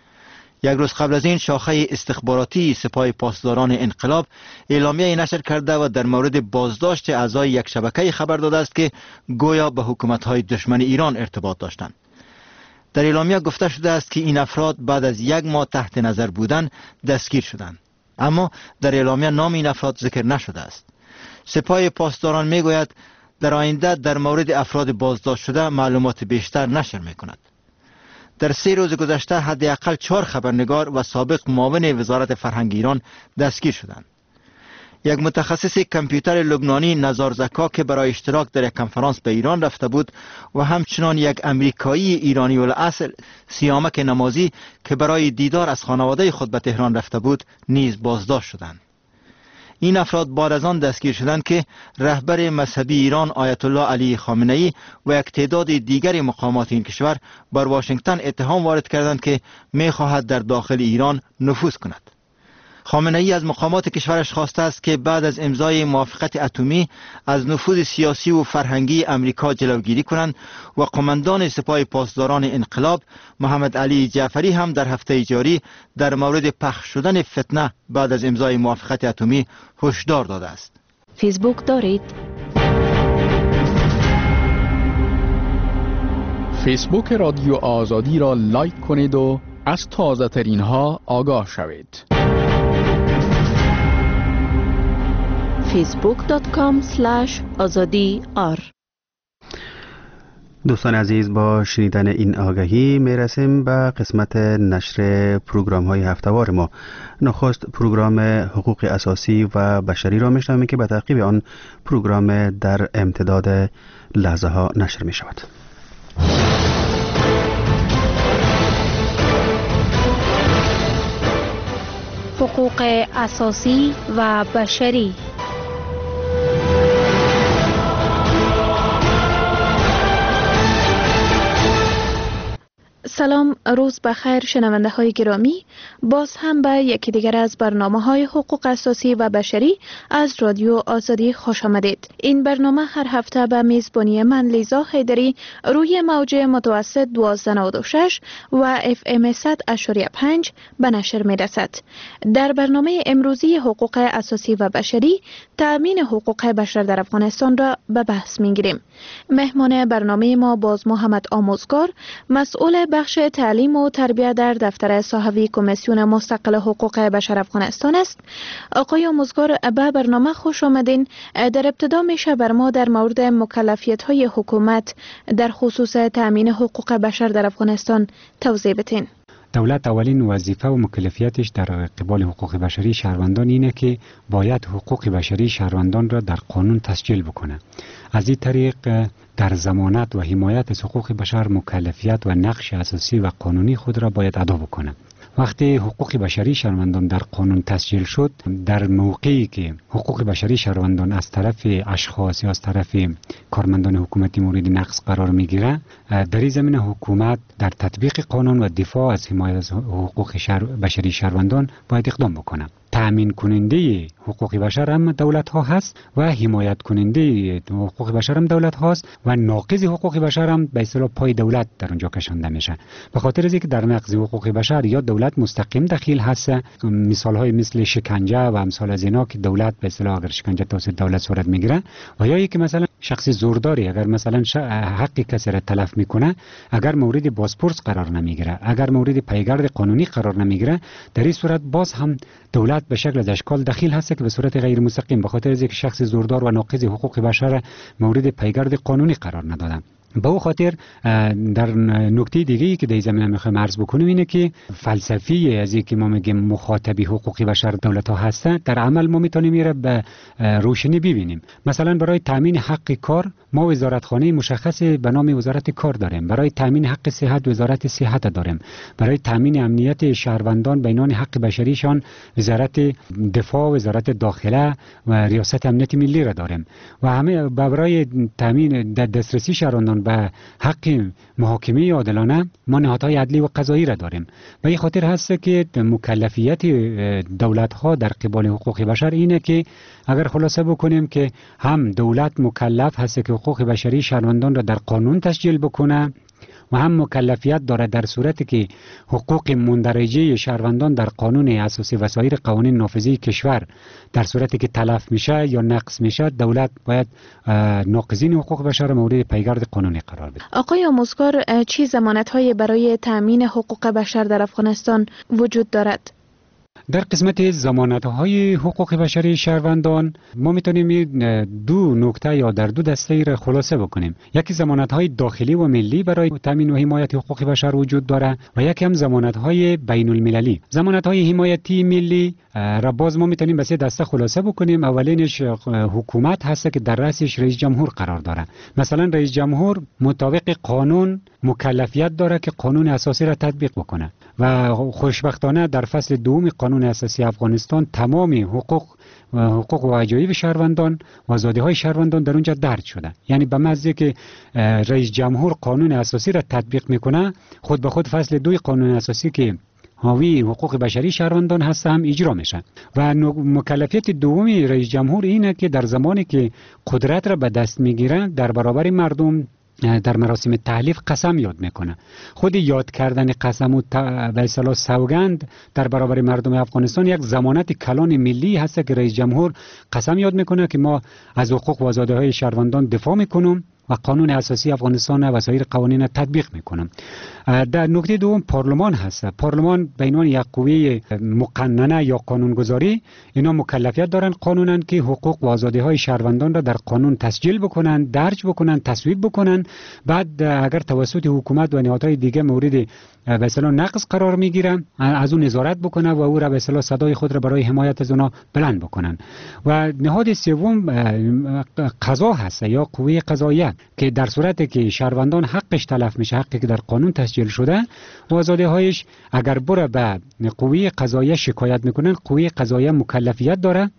[SPEAKER 3] یک روز قبل از این شاخه استخباراتی سپاه پاسداران انقلاب اعلامیه نشر کرده و در مورد بازداشت اعضای یک شبکه خبر داده است که گویا به حکومت‌های دشمن ایران ارتباط داشتند. در اعلامیه گفته شده است که این افراد بعد از یک ماه تحت نظر بودن دستگیر شدند، اما در اعلامیه نام این افراد ذکر نشده است. سپاه پاسداران میگوید در آینده در مورد افراد بازداشت شده معلومات بیشتر نشر میکند. در سه روز گذشته حداقل چهار خبرنگار و سابق معاون وزارت فرهنگ ایران دستگیر شدند. یک متخصص کامپیوتر لبنانی نزار زکا که برای اشتراک در یک کنفرانس به ایران رفته بود و همچنان یک امریکایی ایرانی الاصل سیامک نمازی که برای دیدار از خانواده خود به تهران رفته بود نیز بازداشت شدند. این افراد بعد از آن دستگیر شدند که رهبر مذهبی ایران آیت الله علی خامنه‌ای و یک تعداد دیگر مقامات این کشور بر واشنگتن اتهام وارد کردند که می‌خواهد در داخل ایران نفوذ کند. خامنه‌ای از مقامات کشورش خواسته است که بعد از امضای موافقت اتمی از نفوذ سیاسی و فرهنگی امریکا جلوگیری کنند و قماندان سپاه پاسداران انقلاب محمد علی جعفری هم در هفته جاری در مورد پخش شدن فتنه بعد از امضای موافقت اتمی هشدار داده است.
[SPEAKER 8] فیسبوک دارید؟
[SPEAKER 7] فیسبوک رادیو آزادی را لایک کنید و از تازه ترین ها آگاه شوید.
[SPEAKER 8] فیسبوک دات کام اسلش آزادی آر.
[SPEAKER 1] دوستان عزیز، با شنیدن این آگهی می رسیم به قسمت نشر پروگرام های هفتهوار ما. نخست پروگرام حقوق اساسی و بشری را می شنویم که به تعقیب آن پروگرام در امتداد لحظه ها نشر می شود.
[SPEAKER 2] حقوق اساسی و بشری. سلام، روز بخیر شنونده های گرامی. باز هم به یکی دیگر از برنامه های حقوق اساسی و بشری از رادیو آزادی خوش آمدید. این برنامه هر هفته به میزبانی من لیزا حیدری روی موج متوسط دوازده نود و شش و اف ام صد اشاری پنج به نشر می رسد. در برنامه امروزی حقوق اساسی و بشری، تأمین حقوق بشر در افغانستان را به بحث می گیریم. مهمان برنامه ما باز محمد آموزگار، مسئول بخش تعلیم و تربیت در دفتر صاحبی کمیسیون مستقل حقوق بشر افغانستان است. آقای آموزگار، به برنامه خوش آمدین. در ابتدا میشه بر ما در مورد مکلفیت های حکومت در خصوص تأمین حقوق بشر در افغانستان توضیح بدین.
[SPEAKER 6] دولت اولین وظیفه و مکلفیتش در قبال حقوق بشری شهروندان اینه که باید حقوق بشری شهروندان را در قانون تسجیل بکنه. از این طریق در ضمانت و حمایت از حقوق بشر مکلفیت و نقش اساسی و قانونی خود را باید ادا بکنه. وقتی حقوق بشری شهروندان در قانون تسجیل شد، در موقعی که حقوق بشری شهروندان از طرف اشخاص یا از طرف کارمندان حکومتی مورد نقض قرار میگیره، در این زمینه حکومت در تطبیق قانون و دفاع از حمایت از حقوق شهر بشری شهروندان باید اقدام بکنه. تأمین کننده حقوق بشر هم دولت ها هست و حمایت کننده حقوق بشر هم دولت هاست و ناقض حقوق بشر هم به اصطلاح پای دولت در اونجا کشانده میشه. به خاطر از اینکه در نقض حقوق بشر یا دولت مستقیم دخیل هست، مثال های مثل شکنجه و امثال از اینا که دولت به اصطلاح اگر شکنجه توسط دولت صورت میگیره، و یا اینکه مثلا شخص زورداری اگر مثلا حق کسی را تلف میکنه، اگر مورد بازپرس قرار نمیگیره، اگر مورد پیگرد قانونی قرار نمیگیره، در این صورت باز هم دولت به شکل از اشکال دخیل هست که به صورت غیر مستقیم به خاطر اینکه شخص زوردار و ناقض حقوق بشر مورد پیگرد قانونی قرار ندادن. به او خاطر در نکته دیگه‌ای که در زمینه میخوایم عرض بکنیم اینه که فلسفی از اینکه ما میگیم مخاطبی حقوق بشر دولت ها هستند، در عمل ما میتونیم میره به روشنی ببینیم. مثلا برای تامین حق کار ما وزارتخانه مشخص به نام وزارت کار داریم، برای تامین حق صحت وزارت صحت داریم، برای تامین امنیت شهروندان بینان حق بشریشان وزارت دفاع، وزارت داخله و ریاست امنیت ملی را داریم و همه برای تامین دسترسی شهروندان به حق محاکمه عادلانه ما نهادهای عدلی و قضایی را داریم. و این خاطر هست که مکلفیت دولت ها در قبال حقوق بشر اینه که اگر خلاصه بکنیم که هم دولت مکلف هست که حقوق بشری شهروندان را در قانون تسجیل بکنه و هم مکلفیت داره در صورتی که حقوق مندرجه شهروندان در قانون اساسی و سایر قوانین نافذه کشور در صورتی که تلف میشه یا نقض میشه، دولت باید ناقضین حقوق بشر مورد پیگرد قانونی قرار بده.
[SPEAKER 2] آقای آموزگار، چه ضمانت‌هایی برای تأمین حقوق بشر در افغانستان وجود دارد؟
[SPEAKER 6] در قسمت ضمانت‌های حقوق بشری شهروندان ما میتونیم دو نکته یا در دو دسته را خلاصه بکنیم. یکی ضمانت‌های داخلی و ملی برای تامین و حمایت حقوق بشر وجود داره و یکی هم ضمانت‌های بین المللی. ضمانت‌های حمایتی ملی را باز ما میتونیم به سه دسته خلاصه بکنیم. اولینش حکومت هست که در رأسش رئیس جمهور قرار داره. مثلا رئیس جمهور مطابق قانون مکلفیت داره که قانون اساسی را تطبیق بکنه و خوشبختانه در فصل دوم قانون اساسی افغانستان تمام حقوق و حقوق و عجایب شهروندان و آزادی‌های شهروندان در اونجا درج شده. یعنی به محض که رئیس جمهور قانون اساسی را تطبیق میکنه، خود به خود فصل دوی قانون اساسی که حاوی حقوق بشری شهروندان هست هم اجرا میشه. و مکلفیت دومی رئیس جمهور اینه که در زمانی که قدرت را به دست میگیره در برابر مردم در مراسم تحلیف قسم یاد میکنه. خود یاد کردن قسم و به اصطلاح سوگند در برابر مردم افغانستان یک ضمانت کلان ملی هست که رئیس جمهور قسم یاد میکنه که ما از حقوق و آزادی‌های شهروندان دفاع میکنیم و قانون اساسی افغانستان و سایر قوانین را تطبیق میکنم. در نکته دوم پارلمان هست. پارلمان به عنوان یک قوه مقننه یا قانونگذاری اینا مکلفیت دارن قانونا که حقوق و آزادی های شهروندان را در قانون تسجیل بکنن، درج بکنن، تصویب بکنن. بعد اگر توسط حکومت و نهادهای دیگه مورد به اصطلاح نقض قرار میگیرن از اون نظارت بکنه و او را به اصطلاح صدای خود را برای حمایت از اونا بلند بکنن. و نهاد سوم قضا هست یا قوه قضاییه که در صورتی که شهروندان حقش تلف میشه، حقی که در قانون تسجیل شده و آزادی هایش، اگر بره به قوه قضاییه شکایت میکنن، قوه قضاییه مکلفیت داره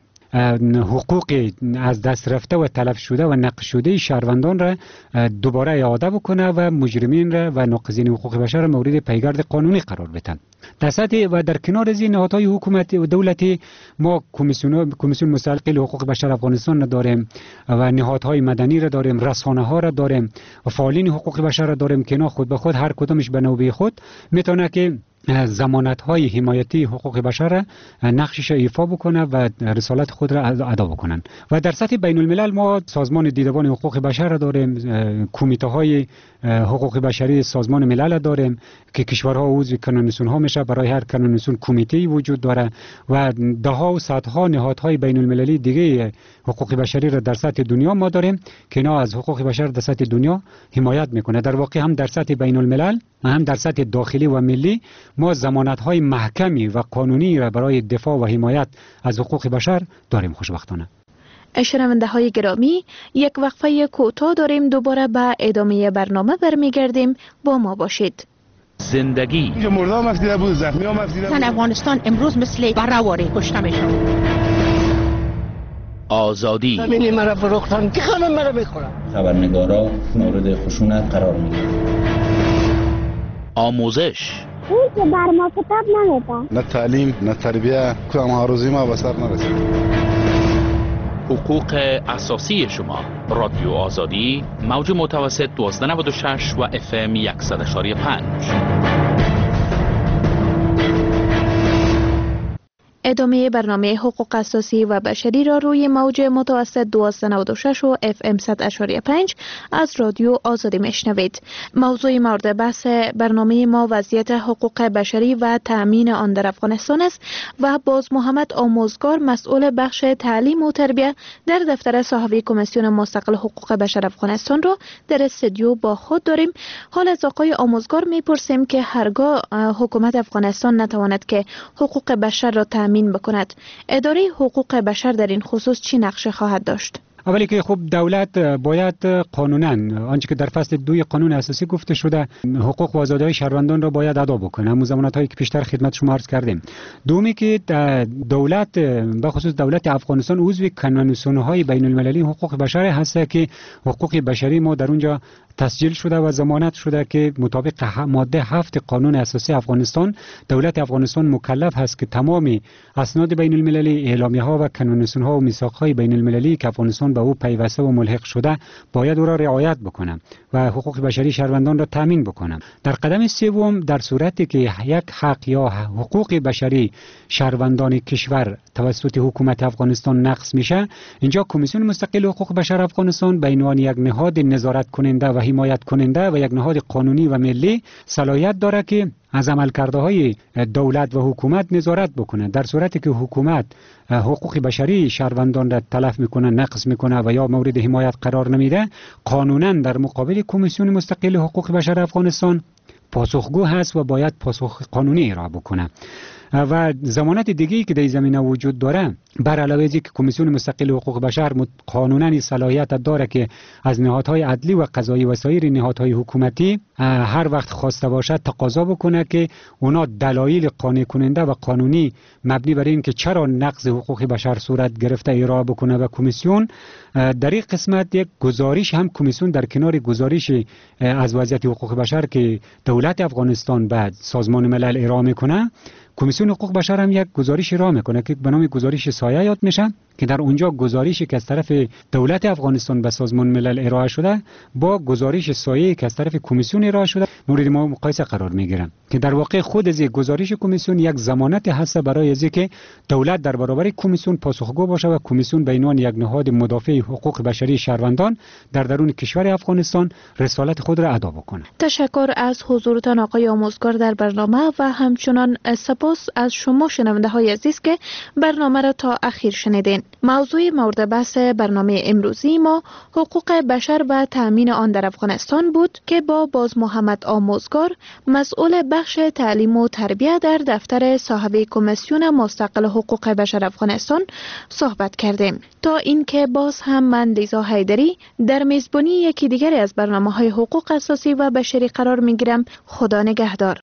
[SPEAKER 6] حقوق از دست رفته و تلف شده و نقض شده شهروندان را دوباره اعاده بکنه و مجرمین را و ناقضین حقوق بشر مورد پیگرد قانونی قرار بدن. در سطح و در کنار از این نهادهای حکومتی و دولتی ما کمیسیون کمیسیون مستقل حقوق بشر افغانستان را داریم و نهادهای مدنی را داریم، رسانه ها را داریم و فعالین حقوق بشر را داریم که اینا خود به خود هر کدامش به نوبه خود میتونه که ضمانت های حمایتی حقوق بشر را نقشش ایفا بکنه و رسالت خود را ادا بکنن. و در سطح بین الملل ما سازمان دیدبان حقوق بشر را داریم، کمیته های حقوق بشری سازمان ملل را داریم که کشورها عضو کنونسون ها میشه. برای هر کنونسون کمیته وجود داره و ده ها و صدها نهادهای بین المللی دیگه حقوق بشری را در سطح دنیا ما داریم که اینا از حقوق بشر در سطح دنیا حمایت میکنه. در واقع هم در سطح بین الملل و هم در سطح داخلی و ملی ما ضمانت های محکمی و قانونی را برای دفاع و حمایت از حقوق بشر داریم. خوشبختانه
[SPEAKER 2] شنونده های گرامی، یک وقفه کوتاه داریم، دوباره به ادامه برنامه برمیگردیم، با ما باشید.
[SPEAKER 7] زندگی
[SPEAKER 22] اینجا مردم مفدیده بود، زخمی ها مفدیده بود.
[SPEAKER 14] افغانستان امروز مثل برآوری کشته میشن.
[SPEAKER 7] آزادی
[SPEAKER 14] زمینی مرا فروختن که خانم مرا میخورن.
[SPEAKER 15] خبرنگارا مورد خشونت قرار میگیرن.
[SPEAKER 7] آموزش
[SPEAKER 16] اون که بر ما کتاب نمیده.
[SPEAKER 13] نه تعلیم نه تربیه، کدام آرزوی ما به سر نرسید.
[SPEAKER 7] حقوق اساسی شما. رادیو آزادی، موج متوسط دوازده نود و شش و اف ام صد و یک و پنج.
[SPEAKER 2] ادامه برنامه حقوق اساسی و بشری را روی موج متوسط دوازده نود و شش و اف ام صد و پنج از رادیو آزادی میشنوید. موضوع مورد بحث برنامه ما وضعیت حقوق بشری و تأمین آن در افغانستان است و باز محمد آموزگار مسئول بخش تعلیم و تربیت در دفتر صاحب کمیسیون مستقل حقوق بشر افغانستان را در استودیو با خود داریم. حال از آقای آموزگار میپرسیم که هرگاه حکومت افغانستان نتواند که حقوق بشر را تأمین بکند، اداره حقوق بشر در این خصوص چی نقشه خواهد داشت؟
[SPEAKER 6] اولی که خب دولت باید قانونا آنچه که در فصل دوی قانون اساسی گفته شده حقوق و آزادی‌های شهروندان را باید ادا بکنه، همون ضمانت‌هایی که پیشتر خدمت شما عرض کردیم. دومی که دولت به خصوص دولت افغانستان عضو کنوانسیون‌های بین‌المللی حقوق بشر هست که حقوق بشری ما در اونجا تسجیل شده و ضمانت شده که مطابق ماده هفت قانون اساسی افغانستان دولت افغانستان مکلف هست که تمام اسناد بین المللی، اعلامیه ها و کنوانسیون ها و میثاق های بین المللی که افغانستان به او پیوسته و ملحق شده باید او را رعایت بکنه و حقوق بشری شهروندان را تامین بکنه. در قدم سوم در صورتی که یک حق یا حقوق بشری شهروندان کشور توسط حکومت افغانستان نقض میشه، اینجا کمیسیون مستقل حقوق بشر افغانستان به عنوان یک نهاد نظارت کننده و حمایت کننده و یک نهاد قانونی و ملی صلاحیت داره که از عملکردهای دولت و حکومت نظارت بکنه. در صورتی که حکومت حقوق بشری شهروندان را تلف میکنه، نقض میکنه و یا مورد حمایت قرار نمیده، قانونا در مقابل کمیسیون مستقل حقوق بشر افغانستان پاسخگو هست و باید پاسخ قانونی ارائه بکنه. و ضمانت دیگه‌ای که در زمینه وجود داره، بر علاوه از اینکه کمیسیون مستقل حقوق بشر قانونا صلاحیت داره که از نهادهای عدلی و قضایی و سایر نهادهای حکومتی هر وقت خواسته باشد تقاضا بکنه که اونا دلایل قانع کننده و قانونی مبنی بر این که چرا نقض حقوق بشر صورت گرفته ارائه بکنه و کمیسیون در این قسمت یک گزارش هم کمیسیون در کنار گزارش از وضعیت حقوق بشر که دولت افغانستان بعد سازمان ملل ارائه میکنه، کمیسیون حقوق بشر هم یک گزارش را میکنه که به نام گزارش سایه یاد میشه که در اونجا گزارشی که از طرف دولت افغانستان به سازمان ملل ارائه شده با گزارش سایه که از طرف کمیسیون ارائه شده مورد ما مقایسه قرار میگیرن که در واقع خود از گزارش کمیسیون یک ضمانت هست برای از که دولت در برابر کمیسیون پاسخگو باشه و کمیسیون به عنوان یک نهاد مدافع حقوق بشری شهروندان در درون کشور افغانستان رسالت خود را ادا بکنه.
[SPEAKER 2] تشکر از حضورتان آقای آموزگار در برنامه و همچنان سپاس از شما شنونده های عزیز که برنامه را تا اخیر شنیدین. موضوع مورد بحث برنامه امروزی ما حقوق بشر و تأمین آن در افغانستان بود که با باز محمد آموزگار مسئول بخش تعلیم و تربیت در دفتر صاحب کمیسیون مستقل حقوق بشر افغانستان صحبت کردیم. تا اینکه باز هم من لیزا حیدری در میزبانی یکی دیگری از برنامه‌های حقوق اساسی و بشری قرار می‌گیرم. خدا نگهدار.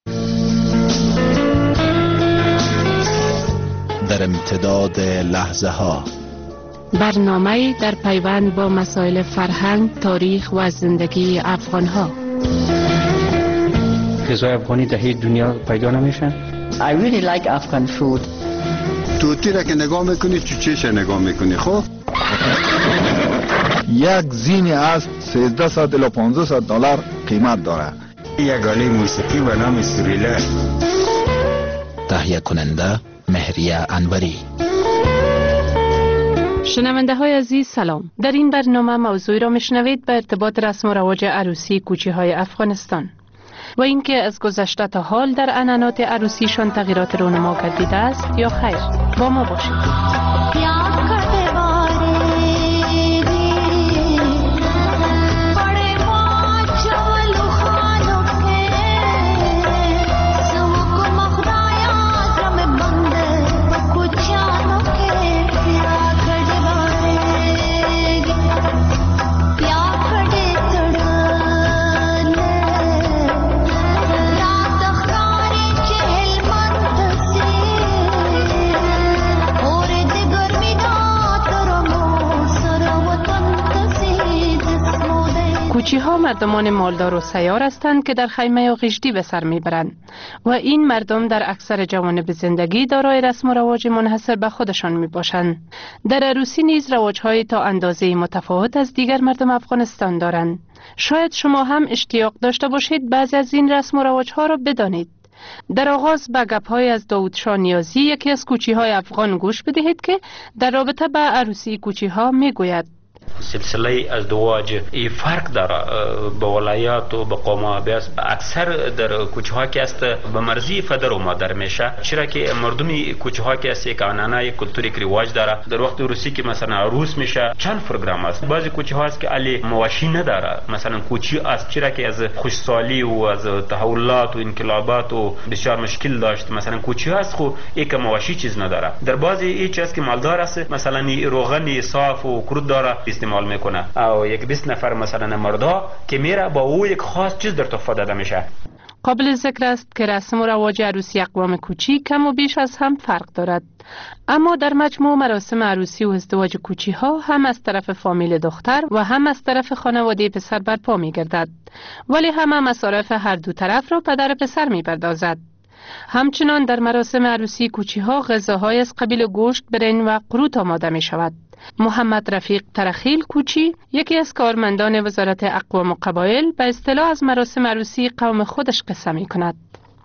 [SPEAKER 9] در امتداد لحظه ها
[SPEAKER 8] برنامه در پیوند با مسائل فرهنگ، تاریخ و زندگی افغان ها.
[SPEAKER 10] غذای افغانی در هیچ دنیا پیدا نمیشن.
[SPEAKER 11] I really like Afghan food.
[SPEAKER 12] توتی را که نگاه میکنی چوچهش نگاه میکنی. خب
[SPEAKER 25] یک زین از سیزده صد الی پانزده صد دلار قیمت داره.
[SPEAKER 12] یک آله موسیقی به نام سوریله.
[SPEAKER 9] تهیه کننده مهریه انوری.
[SPEAKER 8] شنونده های عزیز سلام. در این برنامه موضوعی را میشنوید به ارتباط رسم و رواج عروسی کوچی های افغانستان و اینکه از گذشته تا حال در عنعنات عروسیشان تغییرات رونما گردیده است یا خیر. با ما باشید. کوچی ها مردمان مالدار و سیار هستند که در خیمه و غشتی به سر میبرند و این مردم در اکثر جوانب زندگی دارای رسم و رواج منحصر به خودشان می باشند. در عروسی نیز رواج‌های تا اندازه متفاوت از دیگر مردم افغانستان دارند. شاید شما هم اشتیاق داشته باشید بعضی از این رسم و رواج‌ها را بدانید. در آغاز به گپ‌های از داود شاه نیازی یکی از کوچی‌های افغان گوش بدهید که در رابطه به عروسی کوچی‌ها میگوید.
[SPEAKER 26] سلسله ازدواج ای فرق داره به ولایات و به قوم بیاس اکثر در کوچه ها که است به مرزی پدر و مادر میشه، چرا که مردمی کوچه ها که است یک آنانه یک کلتوری که رواج داره. در وقت عروسی که مثلا عروس میشه چند پروگرام است. بعضی کوچه ها است که علی مواشی نداره، مثلا کوچی است چرا که از خوشسالی و از تحولات و انقلابات و بسیار مشکل داشت. مثلا کوچه ها است خو یک مواشی چیز نداره. در بعضی این چیز که مالدار است مثلا روغن صاف و کرد داره استعمال میکنه او یک بیست نفر مثلا مردا که میره با او یک خاص چیز در تحفه داده میشه.
[SPEAKER 8] قابل ذکر است که رسم و رواج عروسی اقوام کوچی کم و بیش از هم فرق دارد، اما در مجموع مراسم عروسی و ازدواج کوچی ها هم از طرف فامیل دختر و هم از طرف خانواده پسر برپا می گردد، ولی همه مصارف هر دو طرف را پدر پسر می پردازد. همچنان در مراسم عروسی کوچی ها غذاهای از قبیل گوشت، برنج و قروت آماده می شود. محمد رفیق ترخیل کوچی یکی از کارمندان وزارت اقوام و قبایل به اصطلاح از مراسم عروسی قوم خودش قصه می کند.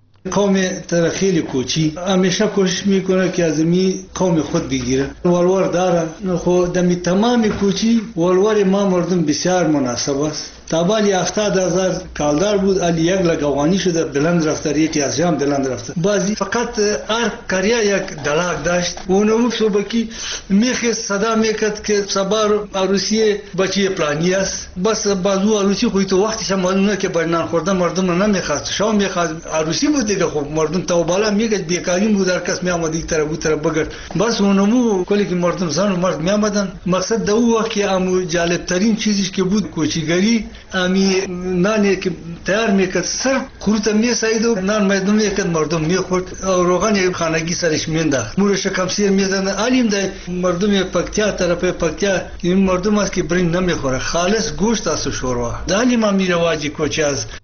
[SPEAKER 27] قوم ترخیل کوچی همیشه کوشش میکنه که از می قوم خود بگیره. ولور داره خو دمی تمام کوچی ولور ما مردم بسیار مناسب است. تابالی هفتاد هزار کالدار بود، علی یک لگوانی شده بلند رفته، یکی از جام بلند رفته. بعضی فقط هر کریا یک دلاغ داشت و اونمو صبحی میخی صدا میکرد که سبار عروسی بچی پلانی است. بس بازو عروسی خوی تو وقتش معلومه که برنان خورده مردم نمیخواد، شام میخواد. عروسی بود دیگه، خب مردم تو بالا میگه بیکاری بود، هر کس میامد یک طرف بود طرف بگرد. بس اونمو کلی که مردم زن و مرد میامدن. مقصد دو وقت که امو جالب ترین چیزی که بود کوچیگری امی نانی که تیار میکرد سر خروت میساید و نان میدون میکرد مردم میخورد و روغن خانگی سرش مینداخت. مورش کمسیر میدن علیم ده مردم پکتیا طرف پکتیا این مردم است که برین نمیخوره، خالص گوشت است و شوروا. دالی ما میرواجی کوچه از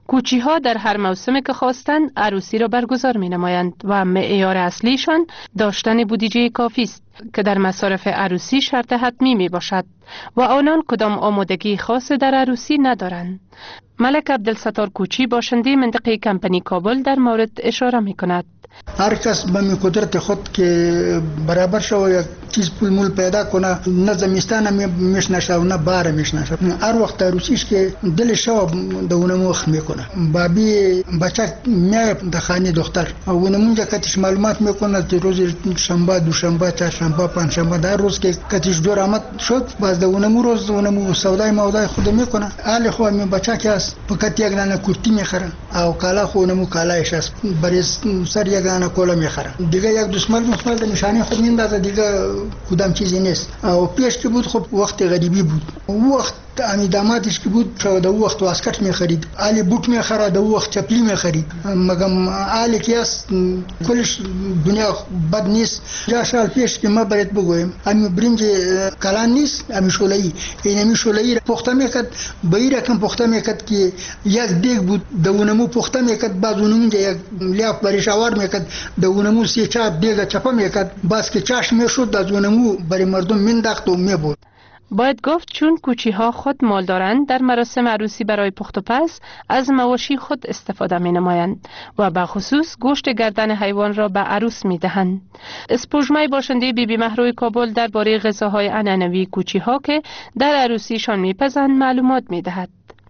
[SPEAKER 4] کوچی ها در هر موسم که خواستند عروسی را برگزار می نمایند و معیار اصلیشان داشتن بودجه کافی است که در مصارف عروسی شرط حتمی می باشد و آنان کدام آمادگی خاص در عروسی ندارند. ملک عبدالستار کوچی باشنده منطقه کمپنی کابل در مورد اشاره می کند.
[SPEAKER 5] هر کس به می قدرت خود که برابر شو یک چیز پول مول پیدا کنه، نه زمستان میشنشه و نه بار میشنشه. هر وقت عروسیش که دل شو دونه مخ میکنه. بابی بچه میای در خانه دختر و اونمونجا کتیش معلومات میکنه که روز شنبه، دوشنبه، چهارشنبه، پنجشنبه در روز که کتیش دور آمد شد، باز اونمو روز اونمو سودای مودای خود میکنه. حال خو می بچه که است فقط یک دانه کورتی میخره او کالا خو اونمو کالایش است برای سر یک دانه کولا میخره. دیگه یک دسمال مخمل نشانه خود میندازه، دیگه کدام چیزی نیست. او پیش که بود خب وقت غریبی بود، وقت امی دامادش که بود شو دو وقت واسکت می خرید، آلی بوت می خرید، دو وقت چپلی می خرید. مگم آلی که است کلش دنیا بد نیست. جا سال پیش که ما برات بگویم امی برنج کلان نیست، امی شولایی. این امی شولایی پخته میکرد، بایی رکم پخته میکرد که یک دیگ بود، دونمو پخته میکرد، بعد اونمونجا یک لیاف بریش آور میکرد، دونمو سی چاپ دیگ چپا میکرد، باز که چاش میشد دونمو برای مردم مینداخت و میبرد.
[SPEAKER 4] باید گفت چون کوچی ها خود مال دارند در مراسم عروسی برای پخت و پز از مواشی خود استفاده می نمایند و به خصوص گوشت گردن حیوان را به عروس می دهند. اسپوجمای باشنده بی بی مهروی کابل درباره غذاهای عنعنوی کوچی ها که در عروسیشان می پزند معلومات می دهد.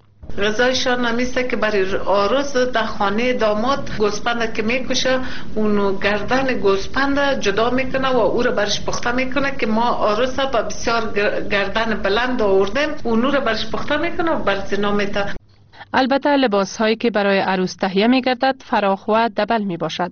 [SPEAKER 17] غذایشان نمیسته که برای عروس در خانه داماد گوسپند که میکشه اونو گردن گوسپند جدا میکنه و او رو برش پخته میکنه که ما عروس با بسیار گردن بلند آوردیم، اونو رو برش پخته میکنه و بر زنا میته.
[SPEAKER 4] البته لباس هایی که برای عروس تهیه میگردد فراخ و دبل میباشد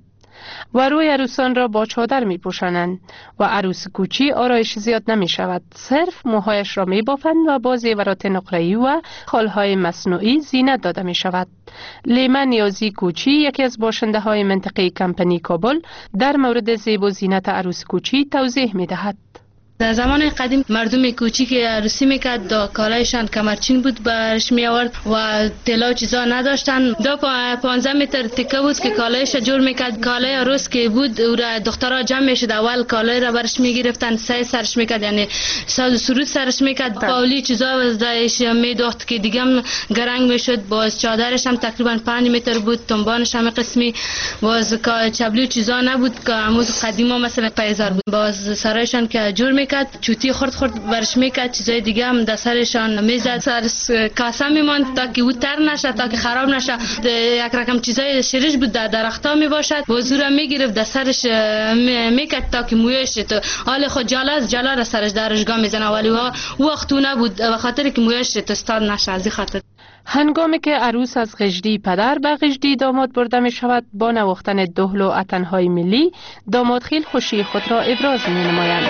[SPEAKER 4] و روی عروسان را با چادر می پوشانند و عروس کوچی آرایش زیاد نمی شود. صرف موهایش را می بافند و با زیورات نقره‌ای و خالهای مصنوعی زینت داده می شود. لیما نیازی کوچی یکی از باشنده های منطقه کمپنی کابل در مورد زیب و زینت عروس کوچی توضیح می دهد.
[SPEAKER 18] در زمان قدیم مردم کوچی که عروسی میکرد دا کالایشان کمرچین بود برش می آورد و طلا چیزا نداشتن. دا پانزده متر تکه بود که کالایش جور میکرد. کالای عروس که بود او را دخترها جمع میشد، اول کالای را برش میگرفتن، سه سرش میکرد، یعنی ساز سرود سرش میکرد، پاولی چیزا ازش میدوخت که دیگه هم گرنگ میشد. باز چادرش هم تقریبا پنج متر بود، تنبانش هم قسمی، باز چبلی چیزا نبود که عمود قدیما مثلا پیزار بود. باز سرایشان که جور میکرد چوتی خورد خورد برش میکرد، چیزای دیگه هم در سرشان میزد، سر کاسه میماند تا که او تر نشه، تا که خراب نشه. یک رقم چیزای شیرش بود در درختا میباشد، بازو را میگرفت در سرش میکرد تا که مویش تو حال خود جالاز جالا را سرش درشگاه میزنه، ولی ها وقت نبود به خاطر که مویش تستاد نشه. از این خاطر
[SPEAKER 4] هنگامی که عروس از غژدی پدر به غژدی داماد برده می شود، با نواختن دهل و اتنهای ملی داماد خیل خوشی خود را ابراز می نمایند.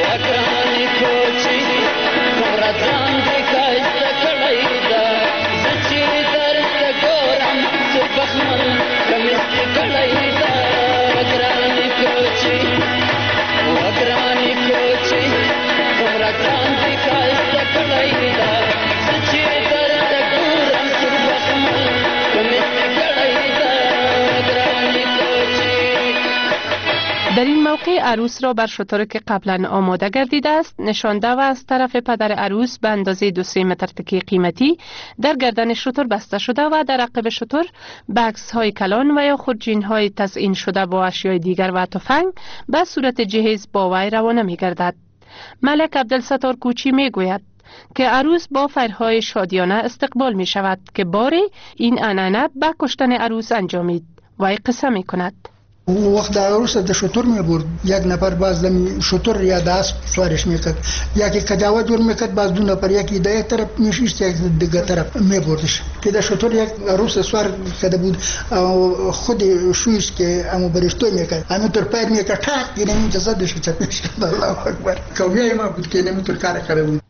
[SPEAKER 4] در این موقع عروس را بر شتر که قبلا آماده گردیده است نشانده و از طرف پدر عروس به اندازه دو سه متر تکه قیمتی در گردن شتر بسته شده و در عقب شتر بکس های کلان و یا خورجین های تزئین شده با اشیاء دیگر و تفنگ به صورت جهیز با وی روانه می گردد. ملک عبدالستار کوچی می گوید که عروس با فرهای شادیانه استقبال می شود که باری این عنعنه به کشتن عروس انجامید. وی قصه می کند.
[SPEAKER 5] وقت در عروس در شطور می برد، یک نفر باز دم شطور یا دست سوارش میکرد، یکی کجاوه جور میکرد، باز دو نفر یکی در یک طرف میشیست یک دیگر طرف می بردش که در شطور یک عروس سوار کرده بود. خود شویش که امو برشتوی میکرد همینطور پاید میکرد تاک اینه اینجا زدش چپش کرد. الله اکبر کویه ما بود که اینه کار کرده بود.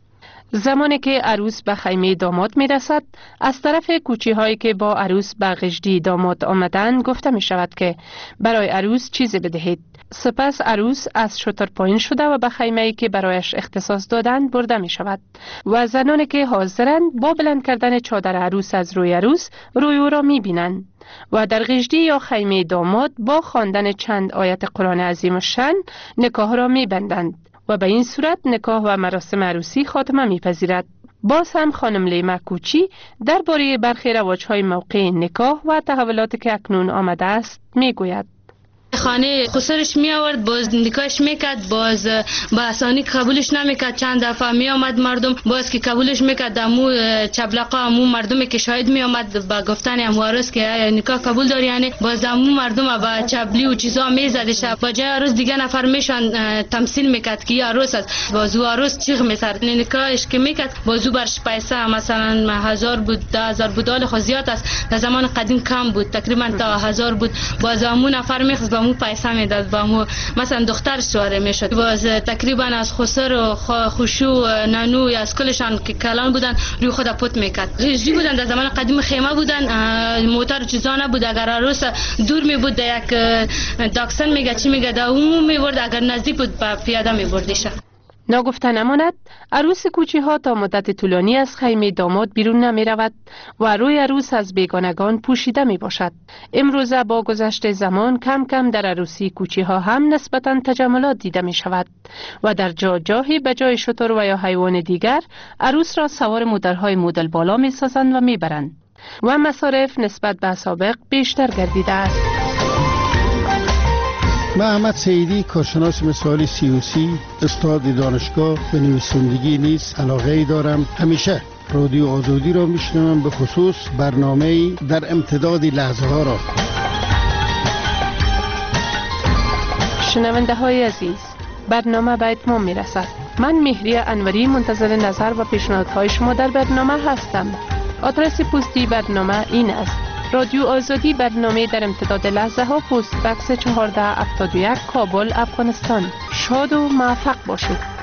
[SPEAKER 4] زمانی که عروس به خیمه داماد می رسد، از طرف کوچی هایی که با عروس به غجدی داماد آمدن گفته می شود که برای عروس چیزی بدهید. سپس عروس از شتر پایین شده و به خیمه ای که برایش اختصاص دادن برده می شود و زنانی که حاضرند با بلند کردن چادر عروس از روی عروس روی او را می بینند و در غجدی یا خیمه داماد با خواندن چند آیت قرآن عظیم الشأن نکاح را می بندند و به این صورت نکاح و مراسم عروسی خاتمه می‌پذیرد. باز هم خانم لیما کوچی درباره برخی رواج‌های موقع نکاح و تحولاتی که اکنون آمده است می‌گوید.
[SPEAKER 18] خانه خسرش می آورد، باز نکاحش میکرد، باز با آسانی قبولش نمیکرد. چند دفعه می آمد مردم، باز که قبولش میکرد امو چبلقا امو مردمی که شاهد می آمد با گفتن امو عروس که نکاح قبول داری، یعنی باز امو مردم با چبلی و چیزا میزدش. با جای عروس دیگه نفر میشان تمثیل میکرد که عروس است، باز او عروس چیغ میزد. نکاحش که میکرد باز او برش پیسه مثلا هزار بود، ده هزار بود، حال خو زیاد است. در زمان قدیم کم بود، تقریبا تا هزار بود. باز امو نفر میخواست با مو پیسه میداد، با مو مثلا دختر سواره میشد. باز تقریبا از خسر و خوشو نانو از کلشان که کلان بودن روی خود پوت میکرد. ریجی بودن، در زمان قدیم خیمه بودن، موتر چیزا نبود. اگر عروس دور می بود یک داکسن میگه چی میگه دا اون میبرد، اگر نزدیک بود با پیاده میبردیش.
[SPEAKER 4] ناگفته نماند عروس کوچی ها تا مدت طولانی از خیمه داماد بیرون نمی رود و روی عروس از بیگانگان پوشیده می باشد. امروزه با گذشت زمان کم کم در عروسی کوچی ها هم نسبتاً تجملات دیده می شود و در جا جاهی به جای شتر و یا حیوان دیگر عروس را سوار مدرهای مدل بالا می سازند و می برند و مصارف نسبت به سابق بیشتر گردیده است.
[SPEAKER 22] من احمد سیدی، کارشناس مثالی سیوسی، استاد دانشگاه و نویسندگی نیز علاقه ای دارم. همیشه رادیو آزادی را میشنوم، به خصوص برنامه در امتداد لحظه ها را.
[SPEAKER 4] شنونده های عزیز، برنامه به اتمام می رسد. من مهریه انوری منتظر نظر و پیشنهادهای شما در برنامه هستم. آدرس پستی برنامه این است: رادیو آزادی، برنامه در امتداد لحظه ها، پست بکس چهارده هفتاد و یک، کابل، افغانستان. شاد و موفق باشید.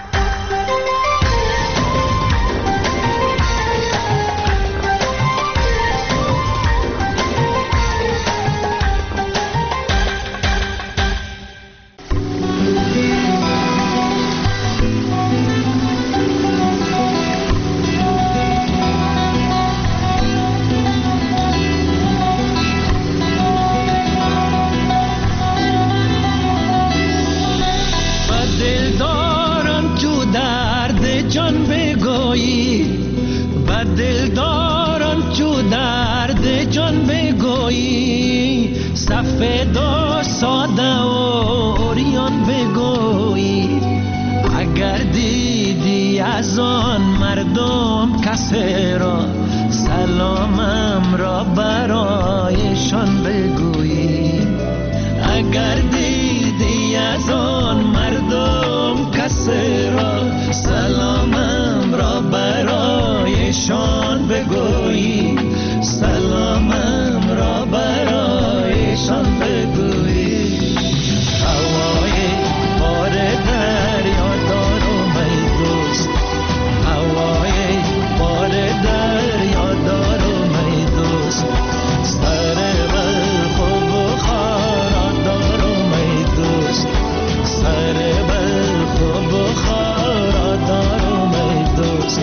[SPEAKER 1] سلامم را برایشان بگویی. اگر دیدی از آن مردم کسی را، سلامم را برایشان بگویی. سلامم را برایشان بگویی. هوای بار دریا دارم ای دوست، هوای بار دریا دارم ای دوست. سر برق و بخارا دارم ای دوست، سر برق و بخارا دارم ای دوست.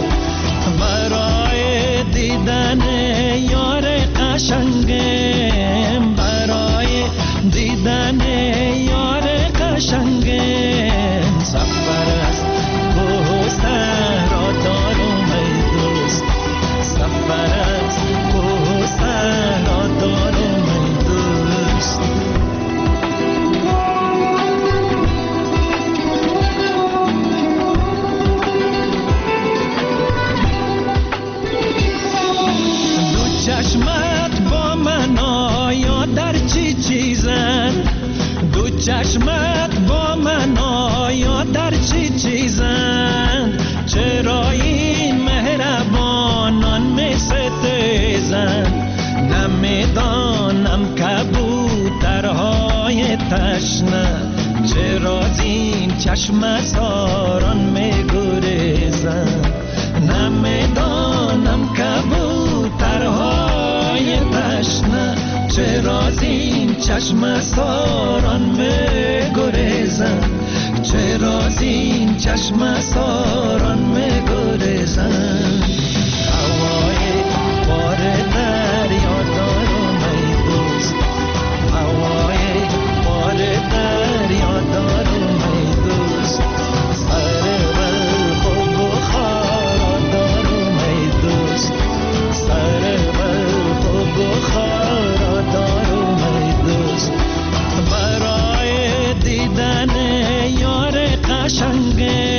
[SPEAKER 1] برای دیدن یار قشنگم، برای دیدن یار قشنگم، سفر است کوه صحرا دارم ای دوست، سفر است کوه صحرا دارم ای دوست. دو چشمت با من آیا در چی چیزن، دو چشمت با من آیا در چی چیزن، چرا این مهربانان می ستیزن. نمیدانم کبوترهای تشنه چرا زین چشم ساران می گریزن. نمیدانم کبوترهای تشنه چرا از این چشم ساران می گریزن، چرا از این چشم ساران می گریزن. هوای بار دریا دارم ای دوست، هوای بار دریا دارم ای دوست، سر برق و بخارا دارم ای دوست، سر برق و بخارا دارم ای دوست. برای دیدن یار قشنگه